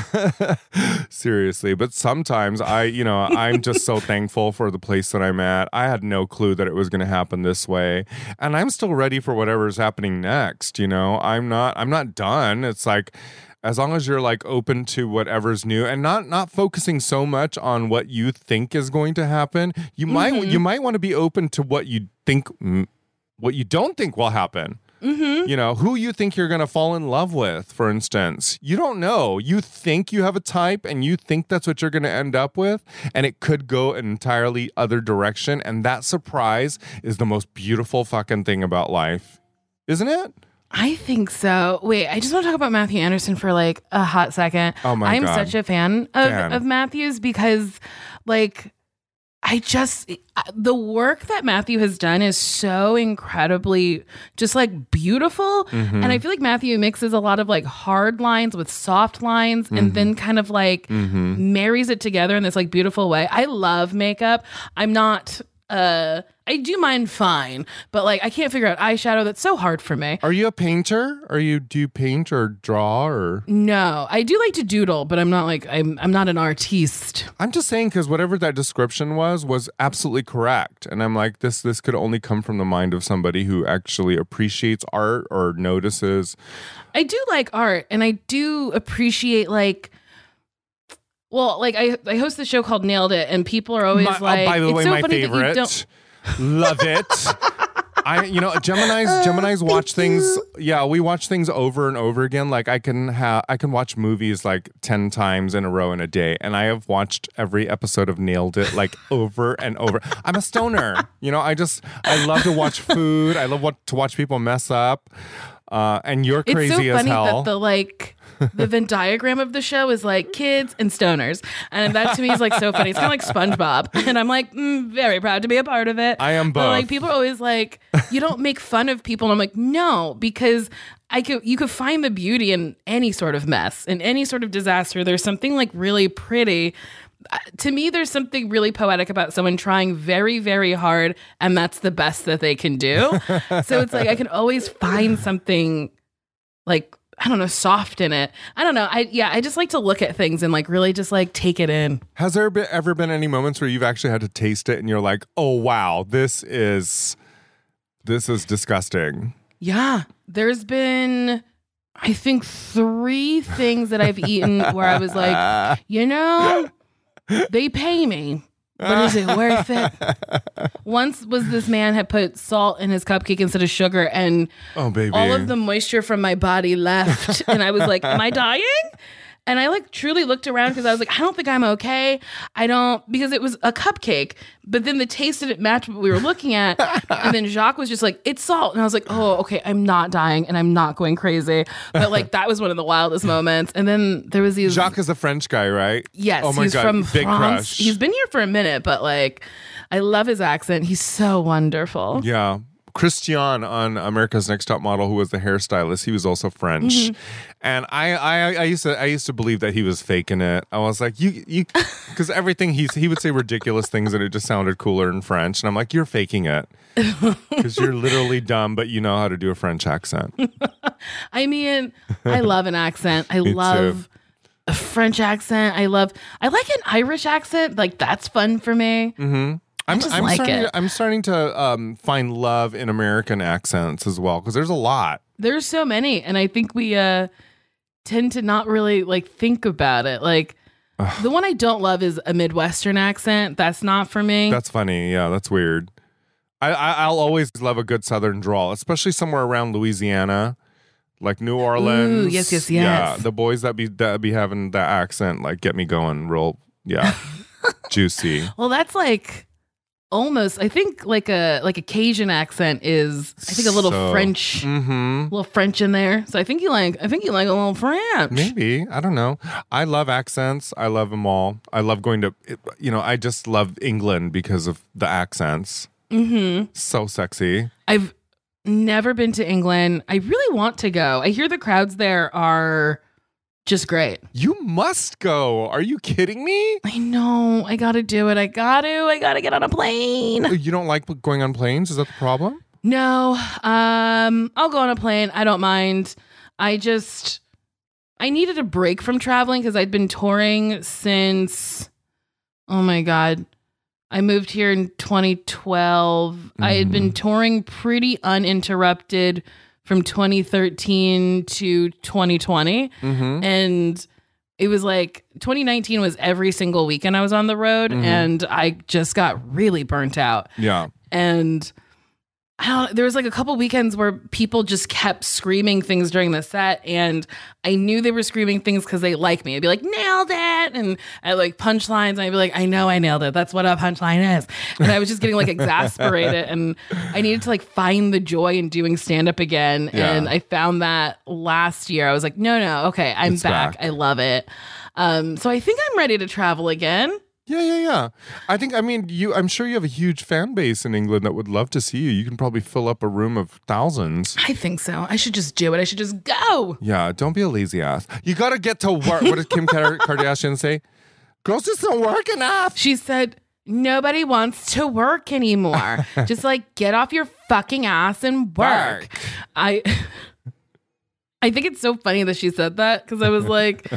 with? Seriously, but sometimes I, you know, I'm just so thankful for the place that I'm at. I had no clue that it was going to happen this way, and I'm still ready for whatever's happening next. You know, I'm not, I'm not done. It's like, as long as you're like open to whatever's new and not not focusing so much on what you think is going to happen, you might you might want to be open to what you think, mm, what you don't think will happen. You know, who you think you're going to fall in love with, for instance. You don't know. You think you have a type and you think that's what you're going to end up with, and it could go an entirely other direction. And that surprise is the most beautiful fucking thing about life, isn't it? I think so. Wait, I just want to talk about Matthew Anderson for like a hot second. Oh my I'm God. such a fan of, Fan. of Matthew's because like I just, the work that Matthew has done is so incredibly just like beautiful. Mm-hmm. And I feel like Matthew mixes a lot of like hard lines with soft lines mm-hmm. and then kind of like mm-hmm. marries it together in this like beautiful way. I love makeup. I'm not, uh, I do mine fine, but like I can't figure out eyeshadow. That's so hard for me. Are you a painter? Are you, do you paint or draw or? No, I do like to doodle, but I'm not like, I'm, I'm not an artiste. I'm just saying, because whatever that description was, was absolutely correct. And I'm like, this, this could only come from the mind of somebody who actually appreciates art or notices. I do like art, and I do appreciate like, well, like I, I host the show called Nailed It, and people are always my, like, oh, by the it's way, so my funny favorite. that you don't. Love it. I, you know, Gemini's Gemini's watch things. You. Yeah, we watch things over and over again. Like I can have, I can watch movies like ten times in a row in a day, and I have watched every episode of Nailed It like over and over. I'm a stoner. You know, I just I love to watch food. I love what to watch people mess up. Uh, and you're crazy it's so as funny hell. That the like. The Venn diagram of the show is like kids and stoners. And that to me is like so funny. It's kind of like SpongeBob. And I'm like, mm, very proud to be a part of it. I am both. But like people are always like, you don't make fun of people. And I'm like, no, because I could, you could find the beauty in any sort of mess, in any sort of disaster. There's something like really pretty. To me, there's something really poetic about someone trying very, very hard. And that's the best that they can do. So it's like, I can always find something like, I don't know, soft in it. I don't know. I yeah, I just like to look at things and like really just like take it in. Has there been, ever been any moments where you've actually had to taste it and you're like, oh wow, this is this is disgusting? Yeah. There's been I think three things that I've eaten where I was like, you know, they pay me. But is it worth it? Once was this man had put salt in his cupcake instead of sugar, and oh, baby. all of the moisture from my body left. And I was like, am I dying? And I like truly looked around because I was like, I don't think I'm okay. I don't, because it was a cupcake, but then the taste didn't match what we were looking at. And then Jacques was just like, it's salt. And I was like, oh, okay, I'm not dying and I'm not going crazy. But like, that was one of the wildest moments. And then there was these. Jacques is a French guy, right? Yes. Oh my he's God. from Big France. crush. He's been here for a minute, but like, I love his accent. He's so wonderful. Yeah. Christian on America's Next Top Model, who was the hairstylist, he was also French, mm-hmm. and I, I, I used to, I used to believe that he was faking it. I was like, you, you, because everything he, he would say ridiculous things, and it just sounded cooler in French, and I'm like, you're faking it, because you're literally dumb, but you know how to do a French accent. I mean, I love an accent. I love too. a French accent. I love, I like an Irish accent. Like that's fun for me. Mm-hmm. I'm, I'm, like starting to, I'm starting to um, find love in American accents as well, because there's a lot. There's so many, and I think we uh, tend to not really like think about it. Like Ugh. The one I don't love is a Midwestern accent. That's not for me. That's funny. Yeah, that's weird. I, I I'll always love a good Southern drawl, especially somewhere around Louisiana, like New Orleans. Ooh, yes, yes, yes. Yeah, the boys that be that be having that accent like get me going real. Yeah, juicy. Well, that's like. Almost, I think like a like a Cajun accent is I think a little so, French, mm-hmm. a little French in there. So I think you like I think you like a little French. Maybe I don't know. I love accents. I love them all. I love going to you know I just love England because of the accents. Mm-hmm. So sexy. I've never been to England. I really want to go. I hear the crowds there are just great. You must go. Are you kidding me? I know. I gotta do it. I gotta. I gotta get on a plane. You don't like going on planes? Is that the problem? No. Um, I'll go on a plane. I don't mind. I just I needed a break from traveling because I'd been touring since oh my God. I moved here in twenty twelve. Mm. I had been touring pretty uninterrupted from twenty thirteen to twenty twenty. Mm-hmm. And it was like twenty nineteen was every single weekend I was on the road, mm-hmm. and I just got really burnt out. Yeah. And I don't, there was like a couple weekends where people just kept screaming things during the set, and I knew they were screaming things because they like me. I'd be like, nailed it! And I like punchlines, and I'd be like, I know I nailed it. That's what a punchline is. And I was just getting like exasperated, and I needed to like find the joy in doing stand-up again. Yeah. And I found that last year. I was like, no, no, okay, I'm back. back. I love it. Um, so I think I'm ready to travel again. Yeah, yeah, yeah. I think, I mean, you. I'm sure you have a huge fan base in England that would love to see you. You can probably fill up a room of thousands. I think so. I should just do it. I should just go. Yeah, don't be a lazy ass. You got to get to work. What did Kim Kardashian say? Girls just don't work enough. She said, nobody wants to work anymore. Just like get off your fucking ass and work. work. I I think it's so funny that she said that because I was like,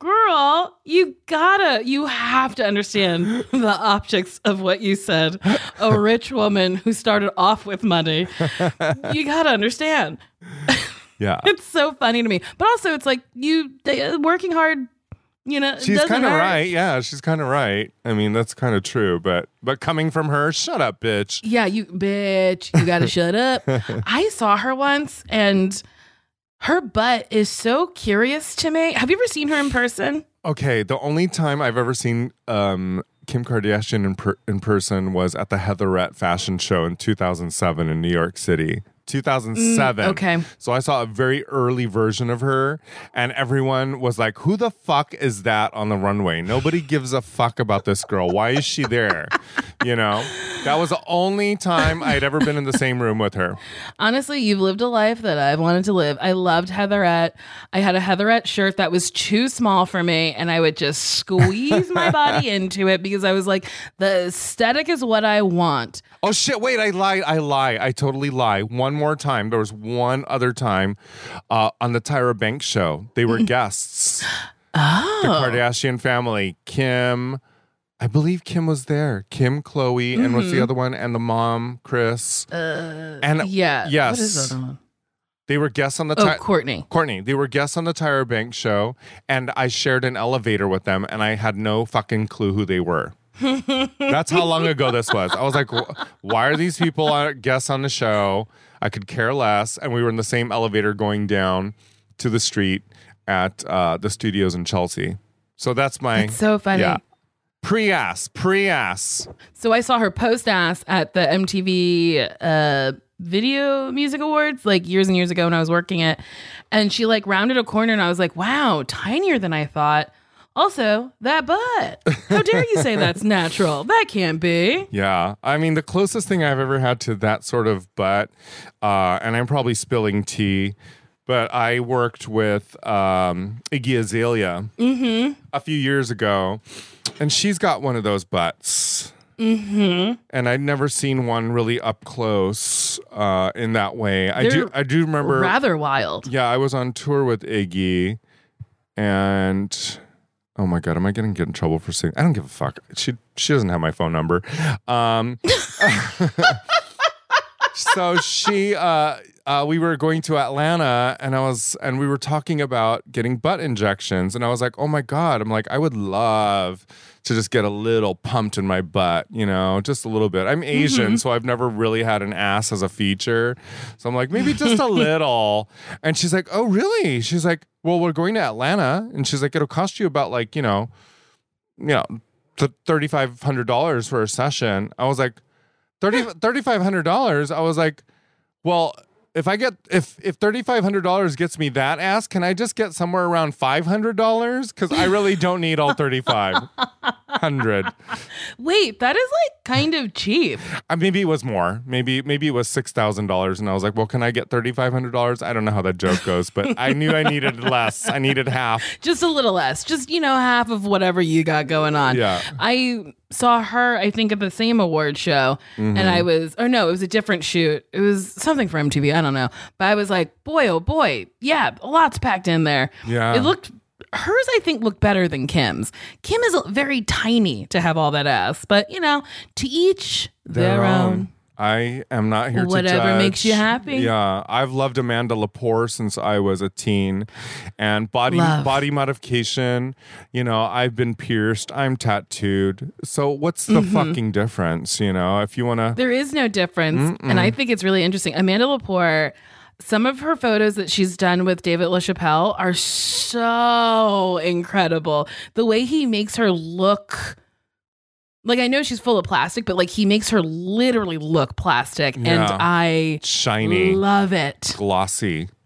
girl, you gotta, you have to understand the optics of what you said. A rich woman who started off with money. You gotta understand. Yeah. It's so funny to me. But also it's like you working hard. You know, she's kind of right. Yeah, she's kind of right. I mean, that's kind of true. But but coming from her, shut up, bitch. Yeah, you bitch. You got to shut up. I saw her once, and her butt is so curious to me. Have you ever seen her in person? Okay, the only time I've ever seen um, Kim Kardashian in per- in person was at the Heatherette fashion show in two thousand seven in New York City. two thousand seven. Mm, okay. So I saw a very early version of her, and everyone was like, who the fuck is that on the runway? Nobody gives a fuck about this girl. Why is she there? You know? That was the only time I'd ever been in the same room with her. Honestly, you've lived a life that I've wanted to live. I loved Heatherette. I had a Heatherette shirt that was too small for me, and I would just squeeze my body into it because I was like, the aesthetic is what I want. Oh, shit. Wait, I lie. I lie. I totally lie. One more time. There was one other time uh, on the Tyra Banks show. They were guests. Oh. The Kardashian family. Kim, I believe Kim was there. Kim, Khloe, mm-hmm. and what's the other one? And the mom, Kris. Uh, and yeah. Yes. What is the other one? They were guests on the Oh, Ty- Kourtney. Kourtney. They were guests on the Tyra Banks show, and I shared an elevator with them, and I had no fucking clue who they were. That's how long ago this was. I was like, why are these people on, guests on the show? I could care less. And we were in the same elevator going down to the street at uh, the studios in Chelsea. So that's my... It's so funny. Yeah. Pre-ass. Pre-ass. So I saw her post-ass at the M T V uh, Video Music Awards like years and years ago when I was working it. And she like rounded a corner and I was like, wow, tinier than I thought. Also, that butt. How dare you say that's natural? That can't be. Yeah. I mean, the closest thing I've ever had to that sort of butt, uh, and I'm probably spilling tea, but I worked with um, Iggy Azalea mm-hmm. a few years ago, and she's got one of those butts. Mm-hmm. And I'd never seen one really up close uh, in that way. I They're do I do remember... rather wild. Yeah, I was on tour with Iggy, and... Oh my God, am I going to get in trouble for saying? I don't give a fuck. She she doesn't have my phone number. Um, so she, uh, uh, we were going to Atlanta, and I was, and we were talking about getting butt injections, and I was like, oh my God, I'm like, I would love to just get a little pumped in my butt, you know, just a little bit. I'm Asian, mm-hmm. so I've never really had an ass as a feature. So I'm like, maybe just a little. And she's like, oh, really? She's like, well, we're going to Atlanta. And she's like, it'll cost you about like, you know, you know, thirty-five hundred dollars for a session. I was like, thirty-five hundred dollars? I was like, well, if I get, if, if thirty-five hundred dollars gets me that ass, can I just get somewhere around five hundred dollars? Because I really don't need all thirty-five hundred. Wait, that is like kind of cheap. Uh, maybe it was more. Maybe maybe it was six thousand dollars. And I was like, well, can I get thirty-five hundred dollars? I don't know how that joke goes, but I knew I needed less. I needed half. Just a little less. Just, you know, half of whatever you got going on. Yeah. I saw her, I think, at the same award show. Mm-hmm. And I was, or no, it was a different shoot. It was something for M T V. I don't know. But I was like, boy, oh boy. Yeah, a lot's packed in there. Yeah. It looked, hers, I think, looked better than Kim's. Kim is very tiny to have all that ass. But, you know, to each their, their own. own. I am not here Whatever to Whatever judge. makes you happy. Yeah, I've loved Amanda Lepore since I was a teen, and body Love. body modification. You know, I've been pierced. I'm tattooed. So what's the mm-hmm. fucking difference? You know, if you want to, there is no difference, Mm-mm. and I think it's really interesting. Amanda Lepore. Some of her photos that she's done with David LaChapelle are so incredible. The way he makes her look. Like, I know she's full of plastic, but like he makes her literally look plastic. Yeah. And I shiny, love it. glossy.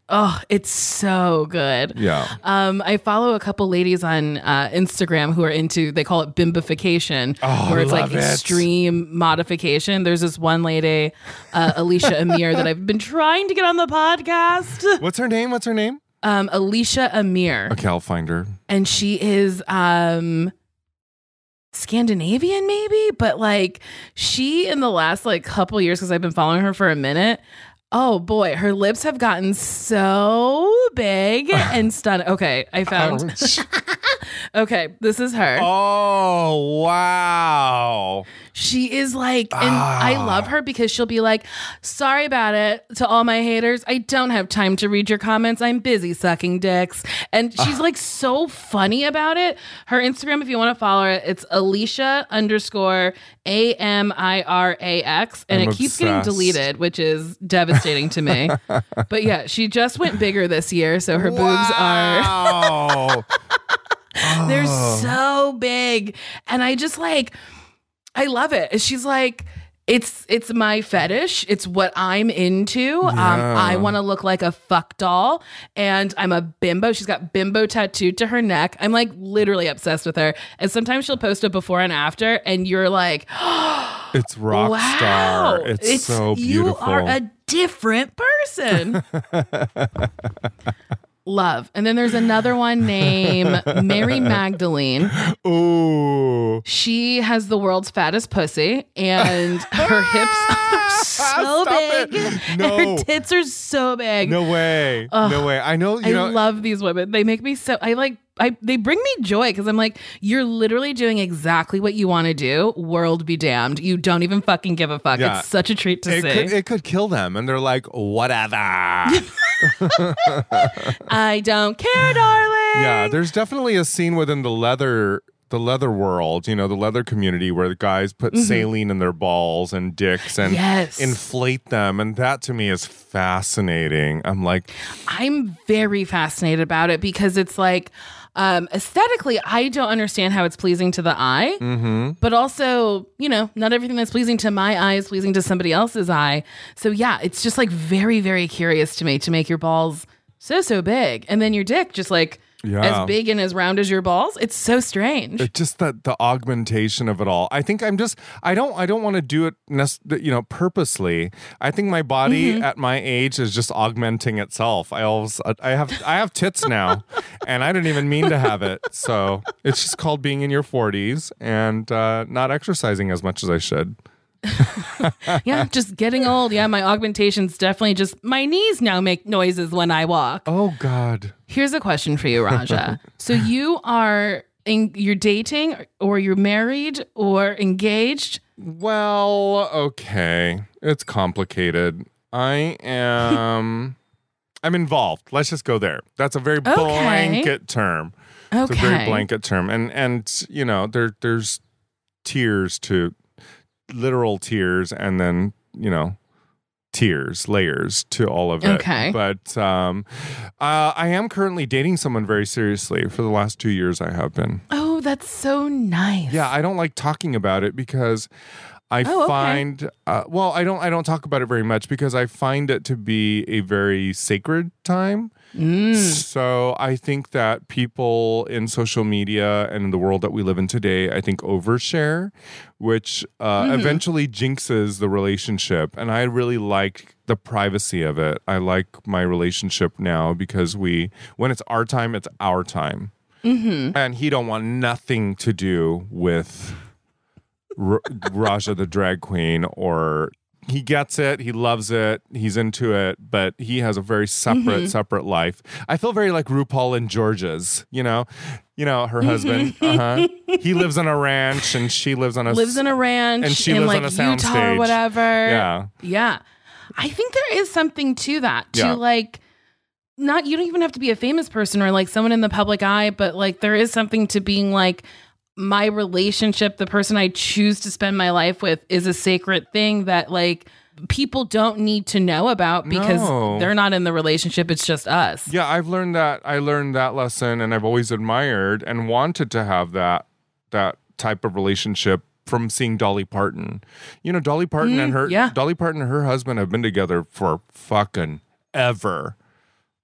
Oh, it's so good. Yeah. Um, I follow a couple ladies on uh, Instagram who are into, they call it bimbification, Oh, where it's like love it. extreme modification. There's this one lady, uh, Alicia Amir, that I've been trying to get on the podcast. What's her name? What's her name? Um, Alicia Amir. Okay, I'll find her. And she is um, Scandinavian, maybe, but like she in the last like couple years, because I've been following her for a minute. Oh boy, her lips have gotten so big and stunning. Okay, I found. Okay, this is her. Oh, wow. She is like, and Ah. I love her because she'll be like, sorry about it to all my haters. I don't have time to read your comments. I'm busy sucking dicks. And she's like so funny about it. Her Instagram, if you want to follow her, it's Alicia underscore A M I R A X. And I'm it keeps getting obsessed. deleted, which is devastating to me. But yeah, she just went bigger this year. So her boobs are. Wow. They're Oh. so big. And I just like, I love it. She's like, it's it's my fetish. It's what I'm into. Um, Yeah. I want to look like a fuck doll. And I'm a bimbo. She's got bimbo tattooed to her neck. I'm like literally obsessed with her. And sometimes she'll post a before and after. And you're like, It's rock wow. star. It's, so beautiful. You are a different person. Love. And then there's another one named Mary Magdalene. Ooh. She has the world's fattest pussy, and her hips are so Stop big. it. And No. her tits are so big. No way. Ugh. No way. I know, you I know. love these women. They make me so, I like, I they bring me joy because I'm like, you're literally doing exactly what you want to do. World be damned. You don't even fucking give a fuck. Yeah. It's such a treat to it see. could, it could kill them. And they're like, whatever. I don't care, darling. Yeah, there's definitely a scene within the leather the leather world, you know, the leather community where the guys put Mm-hmm. saline in their balls and dicks and Yes. inflate them. And that to me is fascinating. I'm like, I'm very fascinated about it because it's like, um, aesthetically, I don't understand how it's pleasing to the eye, mm-hmm. but also, you know, not everything that's pleasing to my eye is pleasing to somebody else's eye. So yeah, it's just like very, very curious to me to make your balls so, so big. And then your dick just like Yeah. as big and as round as your balls. It's so strange. It just the the augmentation of it all. I think I'm just I don't I don't want to do it nec- you know purposely. I think my body Mm-hmm. at my age is just augmenting itself. I always I have I have tits now, and I didn't even mean to have it. So it's just called being in your forties and uh, not exercising as much as I should. Yeah, just getting old. Yeah, my augmentation's definitely just my knees now make noises when I walk. Oh God. Here's a question for you, Raja. So you are in, you're dating or you're married or engaged? Well, okay. It's complicated. I am I'm involved. Let's just go there. That's a very Okay. blanket term. It's a very Okay. blanket term. And and you know, there there's tiers to literal tears and then, you know, tiers, layers to all of it. Okay. But um uh, I am currently dating someone very seriously. For the last two years I have been. Oh, that's so nice. Yeah, I don't like talking about it because I Oh, okay. find uh, well, I don't I don't talk about it very much because I find it to be a very sacred time. Mm. So I think that people in social media and in the world that we live in today, I think overshare, which uh, Mm-hmm. eventually jinxes the relationship. And I really like the privacy of it. I like my relationship now because we, when it's our time, it's our time. Mm-hmm. And he don't want nothing to do with R- Raja the drag queen, or he gets it, he loves it, he's into it, but he has a very separate, Mm-hmm. separate life. I feel very like RuPaul and George's, you know, you know, her Mm-hmm. husband. Uh-huh. He lives on a ranch, and she lives on a Lives in a ranch and she in lives like on a Utah soundstage. or whatever. Yeah. Yeah. I think there is something to that. To Yeah. like not you don't even have to be a famous person or like someone in the public eye, but like there is something to being like my relationship, the person I choose to spend my life with is a sacred thing that like people don't need to know about because No. they're not in the relationship. It's just us. Yeah, I've learned that. I learned that lesson, and I've always admired and wanted to have that that type of relationship from seeing Dolly Parton. You know, Dolly Parton and her yeah. Dolly Parton and her husband have been together for fucking ever.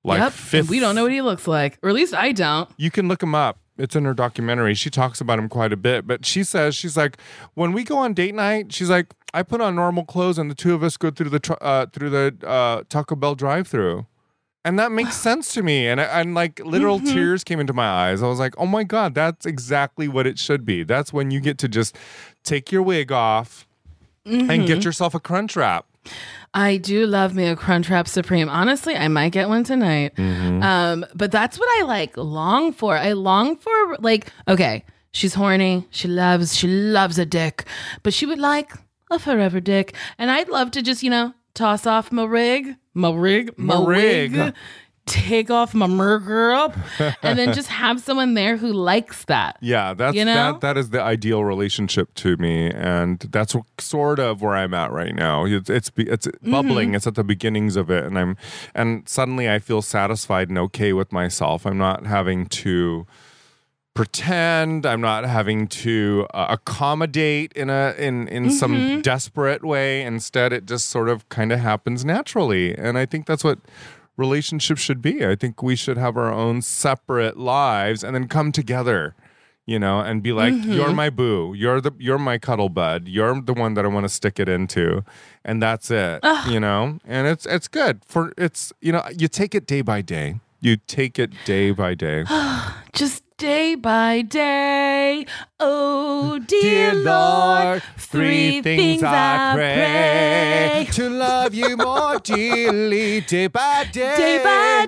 Like yep. fifth. And we don't know what he looks like, or at least I don't. You can look him up. It's in her documentary. She talks about him quite a bit, but she says, she's like, when we go on date night, she's like, I put on normal clothes and the two of us go through the tr- uh, through the uh, Taco Bell drive-thru. And that makes sense to me. And, and like literal mm-hmm. tears came into my eyes. I was like, oh my God, that's exactly what it should be. That's when you get to just take your wig off mm-hmm. and get yourself a Crunch Wrap. I do love me a Crunchwrap Supreme. Honestly, I might get one tonight. Mm-hmm. Um, but that's what I like long for. I long for like, okay, she's horny. She loves, she loves a dick, but she would like a forever dick. And I'd love to just, you know, toss off my rig, my rig, my, my rig, wig, take off my murder up, and then just have someone there who likes that. Yeah, that's you know? that that is the ideal relationship to me, and that's sort of where I'm at right now. It's it's it's bubbling. Mm-hmm. It's at the beginnings of it, and I'm and suddenly I feel satisfied and okay with myself. I'm not having to pretend. I'm not having to uh, accommodate in a in in mm-hmm. some desperate way. Instead, it just sort of kind of happens naturally, and I think that's what relationships should be. I think we should have our own separate lives and then come together, you know, and be like, mm-hmm. you're my boo, you're the you're my cuddle bud, you're the one that I want to stick it into, and that's it. Ugh. You know, and it's it's good for it's you know you take it day by day. You take it day by day. Just day by day. Oh, dear, dear Lord, three, three things, things I pray. pray. To love you more dearly day by day. Day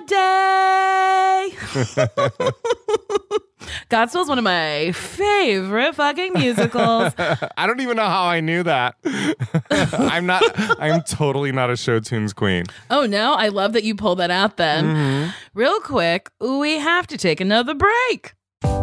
by day. Godspell's one of my favorite fucking musicals. I don't even know how I knew that. I'm not, I'm totally not a show tunes queen. Oh no, I love that you pulled that out then. Mm-hmm. Real quick, we have to take another break.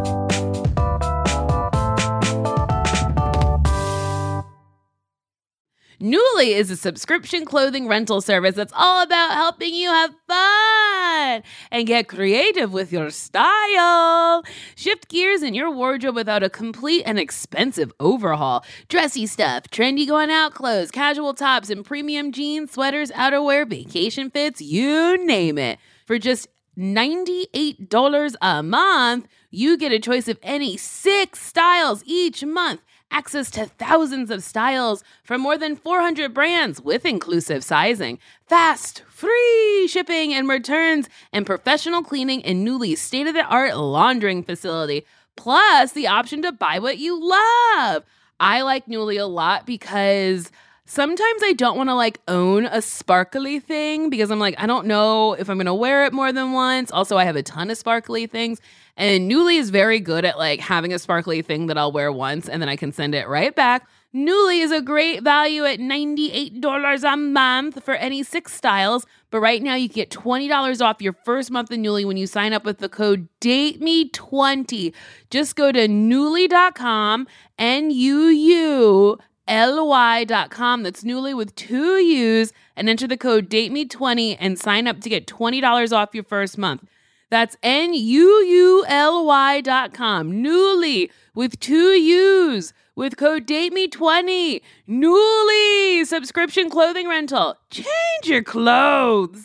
Nuuly is a subscription clothing rental service that's all about helping you have fun and get creative with your style. Shift gears in your wardrobe without a complete and expensive overhaul. Dressy stuff, trendy going out clothes, casual tops, and premium jeans, sweaters, outerwear, vacation fits, you name it. For just ninety-eight dollars a month, you get a choice of any six styles each month. Access to thousands of styles from more than four hundred brands with inclusive sizing, fast, free shipping and returns, and professional cleaning in Nuuly's state-of-the-art laundering facility, plus the option to buy what you love. I like Nuuly a lot because sometimes I don't want to like own a sparkly thing because I'm like, I don't know if I'm going to wear it more than once. Also, I have a ton of sparkly things. And Nuuly is very good at like having a sparkly thing that I'll wear once and then I can send it right back. Nuuly is a great value at ninety-eight dollars a month for any six styles. But right now you can get twenty dollars off your first month of Nuuly when you sign up with the code date me twenty. Just go to Nuuly dot com, N U U L Y dot com. That's Nuuly with two U's, and enter the code date me twenty and sign up to get twenty dollars off your first month. That's N U U L Y dot com. Nuuly with two U's with code date me twenty. Nuuly subscription clothing rental. Change your clothes.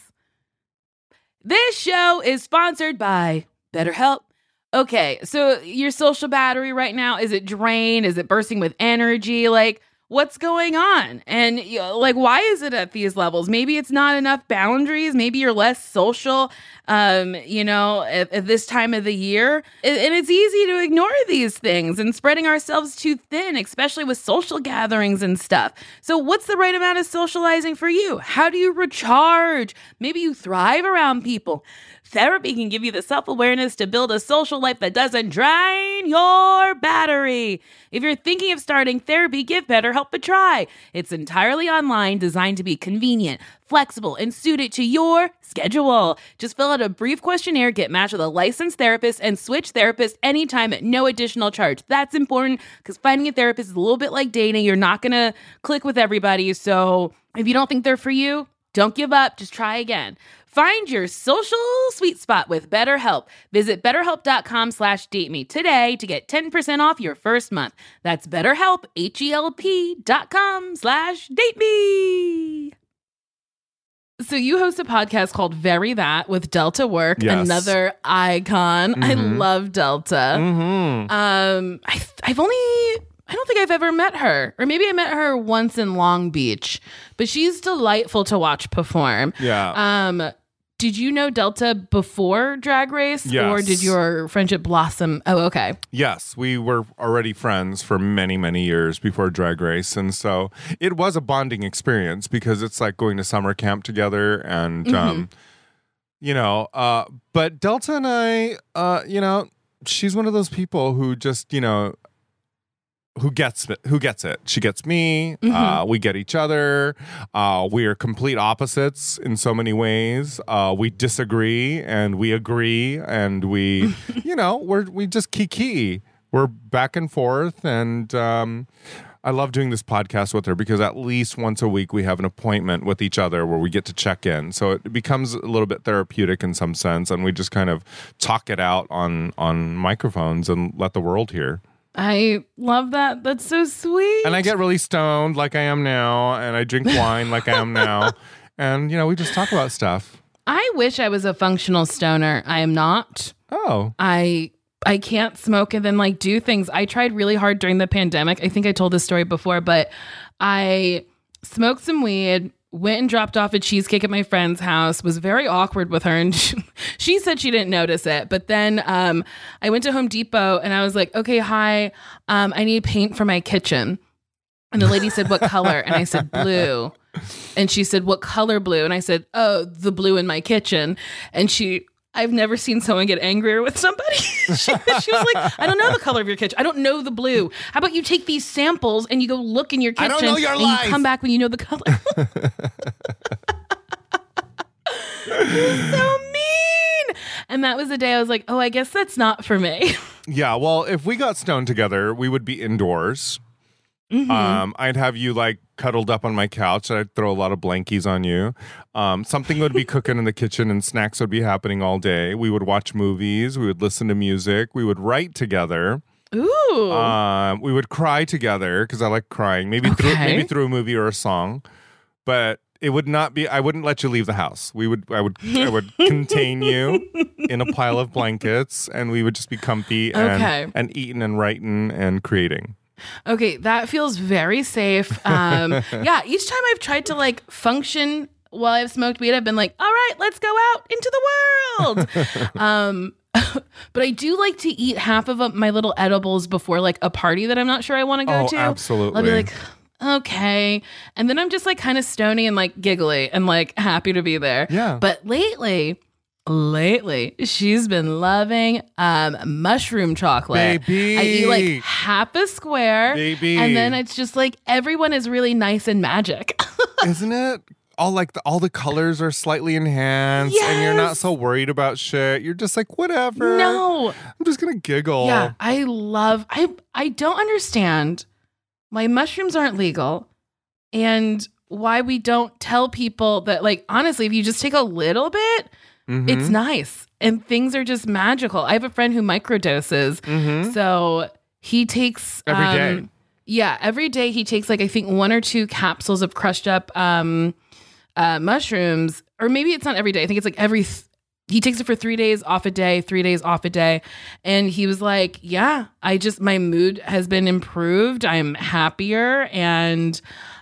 This show is sponsored by BetterHelp. Okay, so your social battery right now, is it drained? Is it bursting with energy? Like, what's going on? And you know, like, why is it at these levels? Maybe it's not enough boundaries. Maybe you're less social, um, you know, at, at this time of the year. And, and it's easy to ignore these things and spreading ourselves too thin, especially with social gatherings and stuff. So what's the right amount of socializing for you? How do you recharge? Maybe you thrive around people. Therapy can give you the self-awareness to build a social life that doesn't drain your battery. If you're thinking of starting therapy, give BetterHelp a try. It's entirely online, designed to be convenient, flexible, and suited to your schedule. Just fill out a brief questionnaire, get matched with a licensed therapist, and switch therapists anytime at no additional charge. That's important because finding a therapist is a little bit like dating. You're not going to click with everybody. So if you don't think they're for you, don't give up. Just try again. Find your social sweet spot with BetterHelp. Visit betterhelp.com slash date me today to get ten percent off your first month. That's BetterHelp, H E L P dot com slash date me. So you host a podcast called Very That with Delta Work, Yes. another icon. Mm-hmm. I love Delta. Mm-hmm. Um, I, I've only, I don't think I've ever met her, or maybe I met her once in Long Beach, but she's delightful to watch perform. Yeah. Um, did you know Delta before Drag Race, Yes. or did your friendship blossom? Oh, okay. Yes, we were already friends for many, many years before Drag Race. And so it was a bonding experience because it's like going to summer camp together. And, Mm-hmm. um, you know, uh, but Delta and I, uh, you know, she's one of those people who just, you know, who gets it, who gets it. She gets me. Mm-hmm. Uh, we get each other. Uh, we are complete opposites in so many ways. Uh, we disagree and we agree, and we, you know, we're we just kiki. We're back and forth, and um, I love doing this podcast with her because at least once a week we have an appointment with each other where we get to check in. So it becomes a little bit therapeutic in some sense, and we just kind of talk it out on on microphones and let the world hear. I love that. That's so sweet. And I get really stoned like I am now, and I drink wine like I am now. And, you know, we just talk about stuff. I wish I was a functional stoner. I am not. Oh. I I can't smoke and then like do things. I tried really hard during the pandemic. I think I told this story before, but I smoked some weed, went and dropped off a cheesecake at my friend's house, was very awkward with her, and she, she said she didn't notice it. But then um, I went to Home Depot and I was like, okay, hi, um, I need paint for my kitchen. And the lady said, what color? And I said, blue. And she said, what color blue? And I said, oh, the blue in my kitchen. And she... I've never seen someone get angrier with somebody. she, she was like, I don't know the color of your kitchen. I don't know the blue. How about you take these samples and you go look in your kitchen I don't know your and life. you come back when you know the color. You're so mean. And that was the day I was like, oh, I guess that's not for me. Yeah, well, if we got stoned together, we would be indoors. Mm-hmm. Um, I'd have you like cuddled up on my couch. I'd throw a lot of blankies on you. Um, something would be cooking in the kitchen and snacks would be happening all day. We would watch movies. We would listen to music. We would write together. Ooh. Um, we would cry together because I like crying. Maybe through, Okay. maybe through a movie or a song, but it would not be. I wouldn't let you leave the house. We would. I would. I would contain you in a pile of blankets, and we would just be comfy and Okay. and eating and writing and creating. Okay, that feels very safe. Um, yeah, each time I've tried to like function while I've smoked weed, I've been like, all right, let's go out into the world. um, but I do like to eat half of uh, my little edibles before like a party that I'm not sure I want to go Oh, to. absolutely. I'll be like, okay. And then I'm just like kind of stony and like giggly and like happy to be there. Yeah. But lately, lately, she's been loving um mushroom chocolate. Baby. I eat like half a square. Baby. And then it's just like everyone is really nice and magic. Isn't it? All like the, all the colors are slightly enhanced, and you're not Yes. so worried about shit. You're just like, whatever. No. I'm just gonna giggle. Yeah, I love I I don't understand why mushrooms aren't legal and why we don't tell people that, like, honestly, if you just take a little bit, Mhm. it's nice and things are just magical. I have a friend who microdoses. Mhm. So he takes Every um, day. Yeah, every day he takes like I think one or two capsules of crushed up um uh mushrooms, or maybe it's not every day. I think it's like every th- he takes it for three days off a day, three days off a day. And he was like, yeah, I just, my mood has been improved. I'm happier. And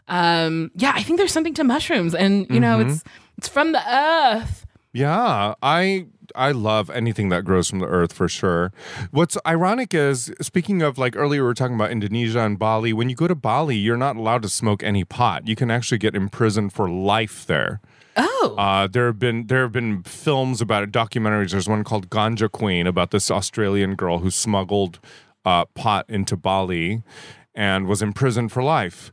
um, yeah, I think there's something to mushrooms, and you know, Mhm. it's, it's from the earth. Yeah, I I love anything that grows from the earth for sure. What's ironic is, speaking of, like, earlier we were talking about Indonesia and Bali. When you go to Bali, you're not allowed to smoke any pot. You can actually get imprisoned for life there. Oh, Uh, there have been there have been films about it, documentaries. There's one called Ganja Queen about this Australian girl who smuggled uh, pot into Bali and was imprisoned for life.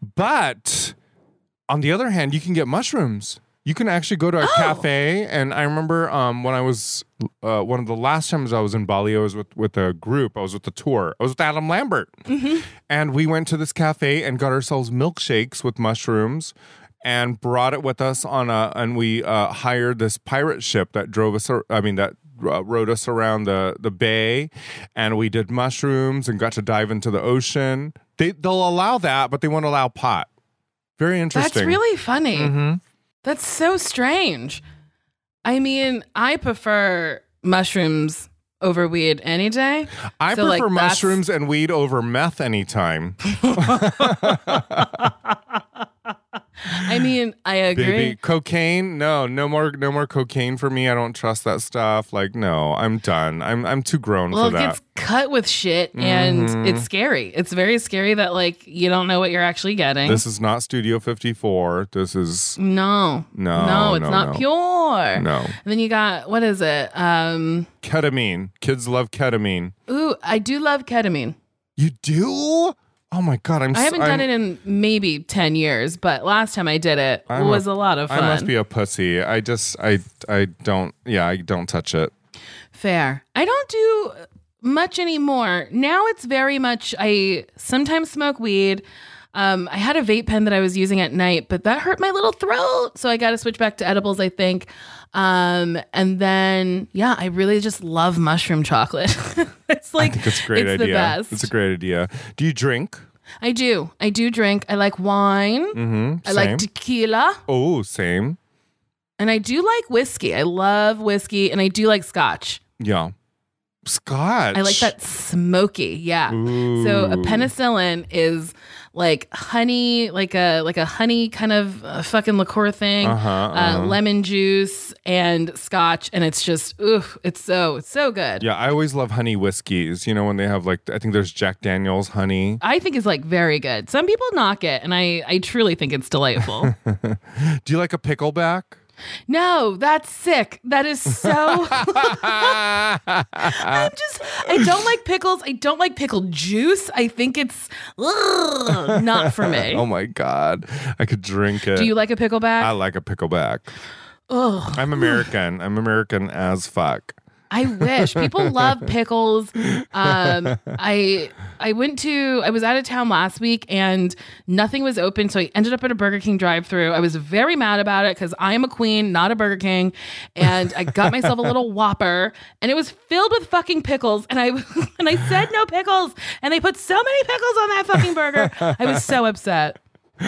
But on the other hand, you can get mushrooms. You can actually go to a Oh. cafe, and I remember um, when I was uh, one of the last times I was in Bali, I was with with a group. I was with the tour. I was with Adam Lambert, and we went to this cafe and got ourselves milkshakes with mushrooms, and brought it with us on a. And we uh, hired this pirate ship that drove us. ar- I mean that. Uh, rode us around the, the bay, and we did mushrooms and got to dive into the ocean. They, they'll allow that, but they won't allow pot. Very interesting. that's really funny. Mhm. That's so strange. I mean, I prefer mushrooms over weed any day. I So, prefer like, that's- mushrooms and weed over meth anytime. I mean, I agree. Baby, cocaine? No, no more, no more cocaine for me. I don't trust that stuff. Like, no, I'm done. I'm, I'm too grown Well, for it that. gets cut with shit, and Mhm. it's scary. It's very scary that like you don't know what you're actually getting. This is not Studio fifty-four. This is no, no, no, it's no, not no. pure. no And then you got what is it? Um, ketamine. Kids love ketamine. ooh, I do love ketamine. You do? Oh my god, I'm. I haven't I'm, done it in maybe ten years, but last time I did it I'm was a- a, lot of fun. I must be a pussy. I just, I, I don't. Yeah, I don't touch it. Fair. I don't do much anymore. Now it's very much, I sometimes smoke weed. Um, I had a vape pen that I was using at night, but that hurt my little throat. So I got to switch back to edibles, I think. Um, and then, yeah, I really just love mushroom chocolate. It's like, I think it's a great it's idea. the best. It's a great idea. Do you drink? I do. I do drink. I like wine. Mm-hmm. I like tequila. Oh, same. And I do like whiskey. I love whiskey. And I do like scotch. Yeah. Scotch. I like that smoky. Yeah. So a Ooh. penicillin is like honey, like a like a honey kind of uh, fucking liqueur thing, Uh-huh, uh, uh-huh. lemon juice and scotch, and it's just ooh, it's so it's so good. Yeah, I always love honey whiskeys. You know, when they have like, I think there's Jack Daniel's honey. I think it's like very good. Some people knock it, and I I truly think it's delightful. Do you like a pickleback? No, that's sick. That is so. I'm just. I don't like pickles. I don't like pickled juice. I think it's ugh, not for me. Oh my god, I could drink it. Do you like a pickleback? I like a pickleback. Ugh. I'm American. I'm American as fuck. I wish people love pickles. Um, I I went to I was out of town last week and nothing was open, so I ended up at a Burger King drive-thru. I was very mad about it because I am a queen, not a Burger King, and I got myself a little Whopper, and it was filled with fucking pickles. And I and I said no pickles, and they put so many pickles on that fucking burger. I was so upset.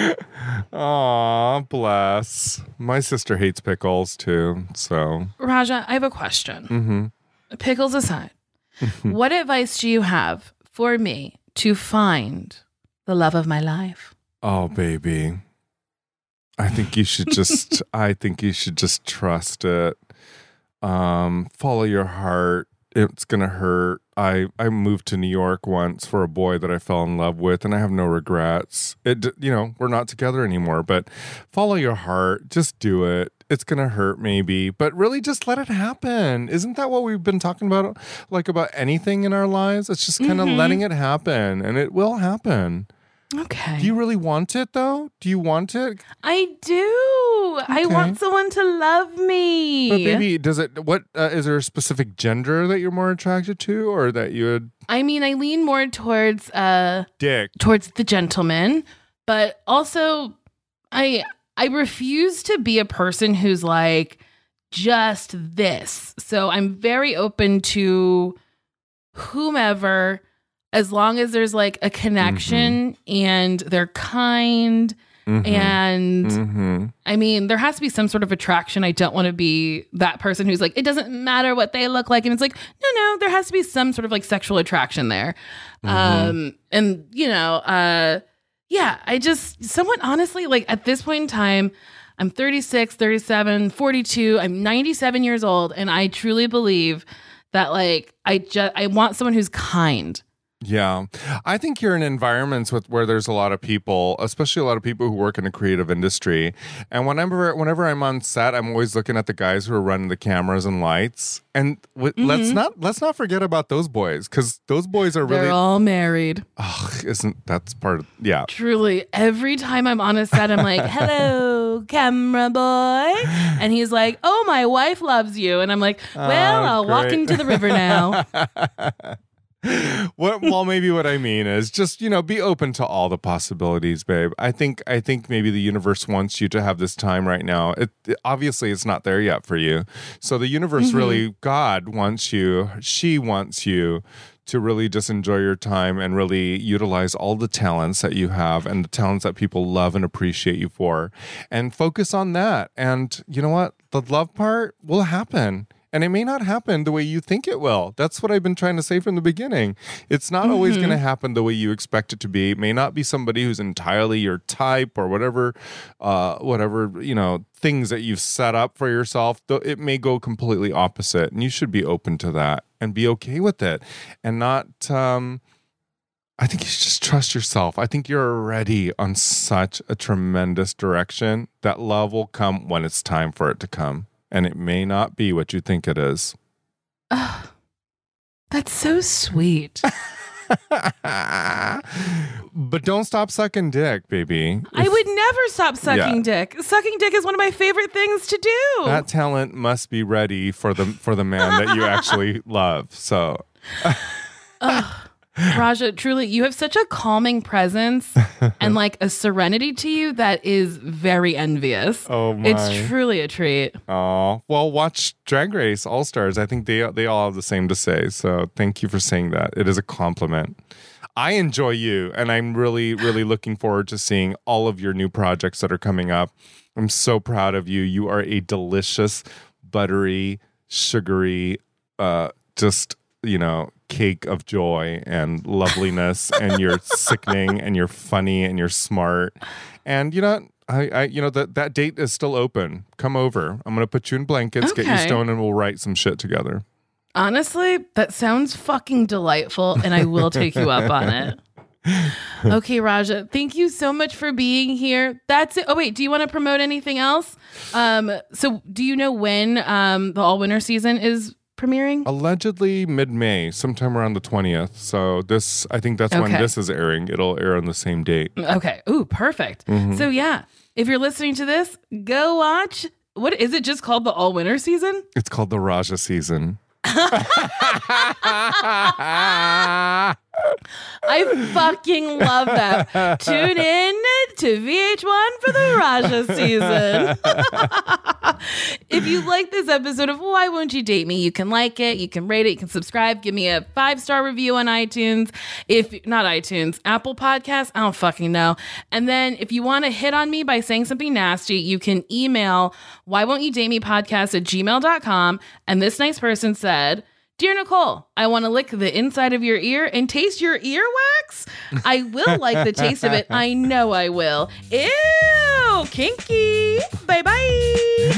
Aw, bless. My sister hates pickles too, so. Raja, I have a question. Mm-hmm. Pickles aside, what advice do you have for me to find the love of my life? Oh, baby. I think you should just, I think you should just trust it. Um, follow your heart. It's going to hurt. I, I moved to New York once for a boy that I fell in love with, and I have no regrets. It, you know, we're not together anymore, but follow your heart. Just do it. It's going to hurt maybe, but really just let it happen. Isn't that what we've been talking about? Like about anything in our lives? It's just kind of Mhm. letting it happen, and it will happen. Okay. Do you really want it though? Do you want it? I do. I Okay. want someone to love me. But baby, does it? What uh, is there a specific gender that you're more attracted to, or that you would I mean, I lean more towards uh dick? towards the gentleman, but also I I refuse to be a person who's like just this. So I'm very open to whomever, as long as there's like a connection and they're kind. Mhm. And Mhm. I mean, there has to be some sort of attraction. I don't want to be that person who's like, it doesn't matter what they look like. And it's like, no, no, there has to be some sort of like sexual attraction there. Um, and, you know, uh, yeah, I just somewhat honestly, like at this point in time, I'm thirty-six, thirty-seven, forty-two. I'm ninety-seven years old. And I truly believe that like, I just, I want someone who's kind. Yeah, I think you're in environments with where there's a lot of people, especially a lot of people who work in the creative industry. And whenever whenever I'm on set, I'm always looking at the guys who are running the cameras and lights. And w- let's not let's not forget about those boys, because those boys are really. They're all married. Ugh, isn't that's part of yeah. Truly, every time I'm on a set, I'm like, hello, camera boy. And he's like, oh, my wife loves you. And I'm like, well, Oh, I'll walk great. into the river now. What well maybe what I mean is just, you know, be open to all the possibilities, babe. I think I think maybe the universe wants you to have this time right now. It, it obviously it's not there yet for you. So the universe Mm-hmm. really, God wants you, she wants you to really just enjoy your time and really utilize all the talents that you have and the talents that people love and appreciate you for, and focus on that. And you know what? The love part will happen. And it may not happen the way you think it will. That's what I've been trying to say from the beginning. It's not mm-hmm. always going to happen the way you expect it to be. It may not be somebody who's entirely your type or whatever, uh, whatever, you know, things that you've set up for yourself. It may go completely opposite. And you should be open to that and be okay with it. And not, um, I think you should just trust yourself. I think you're already on such a tremendous direction that love will come when it's time for it to come. And it may not be what you think it is. Oh, that's so sweet. But don't stop sucking dick, baby. I if, would never stop sucking yeah. dick. Sucking dick is one of my favorite things to do. That talent must be ready for the for the man that you actually love. So, oh. Raja, truly, you have such a calming presence and like a serenity to you that is very envious. Oh my. It's truly a treat. Oh, well, watch Drag Race All Stars. I think they they all have the same to say. So thank you for saying that. It is a compliment. I enjoy you, and I'm really, really looking forward to seeing all of your new projects that are coming up. I'm so proud of you. You are a delicious, buttery, sugary, uh, just, you know, cake of joy and loveliness. And you're sickening, and you're funny, and you're smart. And you know, I, I you know, that that date is still open. Come over. I'm gonna put you in blankets, okay. get you stoned, and we'll write some shit together. Honestly, that sounds fucking delightful, and I will take you up on it. Okay, Raja, thank you so much for being here. That's it. Oh, wait, do you want to promote anything else? Um, so do you know when um, the all winter season is premiering? Allegedly mid-May, sometime around the twentieth. So this, I think that's okay. when this is airing. It'll air on the same date. Okay. Ooh, perfect. Mm-hmm. So yeah, if you're listening to this, go watch. What is it just called? The all winter season? It's called the Raja season. I fucking love that. Tune in to V H one for the Raja season. If you like this episode of Why Won't You Date Me, you can like it, you can rate it, you can subscribe, give me a five-star review on iTunes. If not iTunes, Apple Podcasts, I don't fucking know. And then if you want to hit on me by saying something nasty, you can email why won't you date me podcast at gmail dot com. And this nice person said, Dear Nicole, I want to lick the inside of your ear and taste your earwax. I will like the taste of it. I know I will. Ew, kinky. Bye-bye.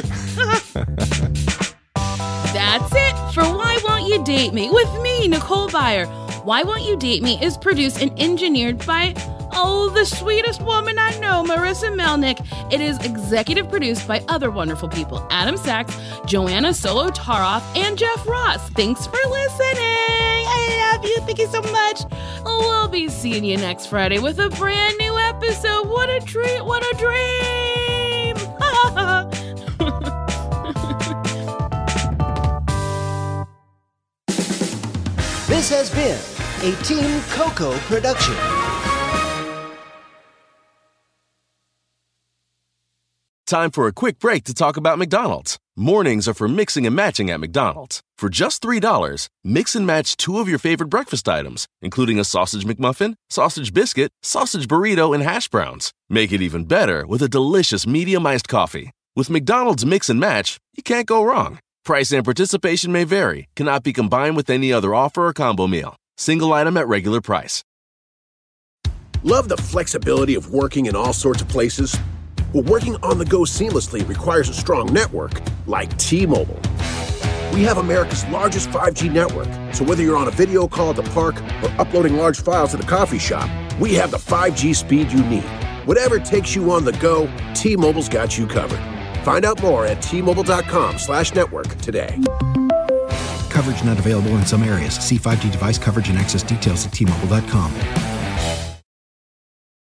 That's it for Why Won't You Date Me with me, Nicole Byer. Why Won't You Date Me is produced and engineered by, oh, the sweetest woman I know, Marissa Melnick. It is executive produced by other wonderful people, Adam Sachs, Joanna Solo-Taroff, and Jeff Ross. Thanks for listening. I love you. Thank you so much. We'll be seeing you next Friday with a brand new episode. What a treat. What a dream. This has been a Team Coco production. Time for a quick break to talk about McDonald's. Mornings are for mixing and matching at McDonald's. For just three dollars, mix and match two of your favorite breakfast items, including a sausage McMuffin, sausage biscuit, sausage burrito, and hash browns. Make it even better with a delicious medium iced coffee. With McDonald's Mix and Match, you can't go wrong. Price and participation may vary. Cannot be combined with any other offer or combo meal. Single item at regular price. Love the flexibility of working in all sorts of places? Well, working on the go seamlessly requires a strong network like T-Mobile. We have America's largest five G network, so whether you're on a video call at the park or uploading large files at a coffee shop, we have the five G speed you need. Whatever takes you on the go, T-Mobile's got you covered. Find out more at T-Mobile.com slash network today. Coverage not available in some areas. See five G device coverage and access details at T Mobile dot com.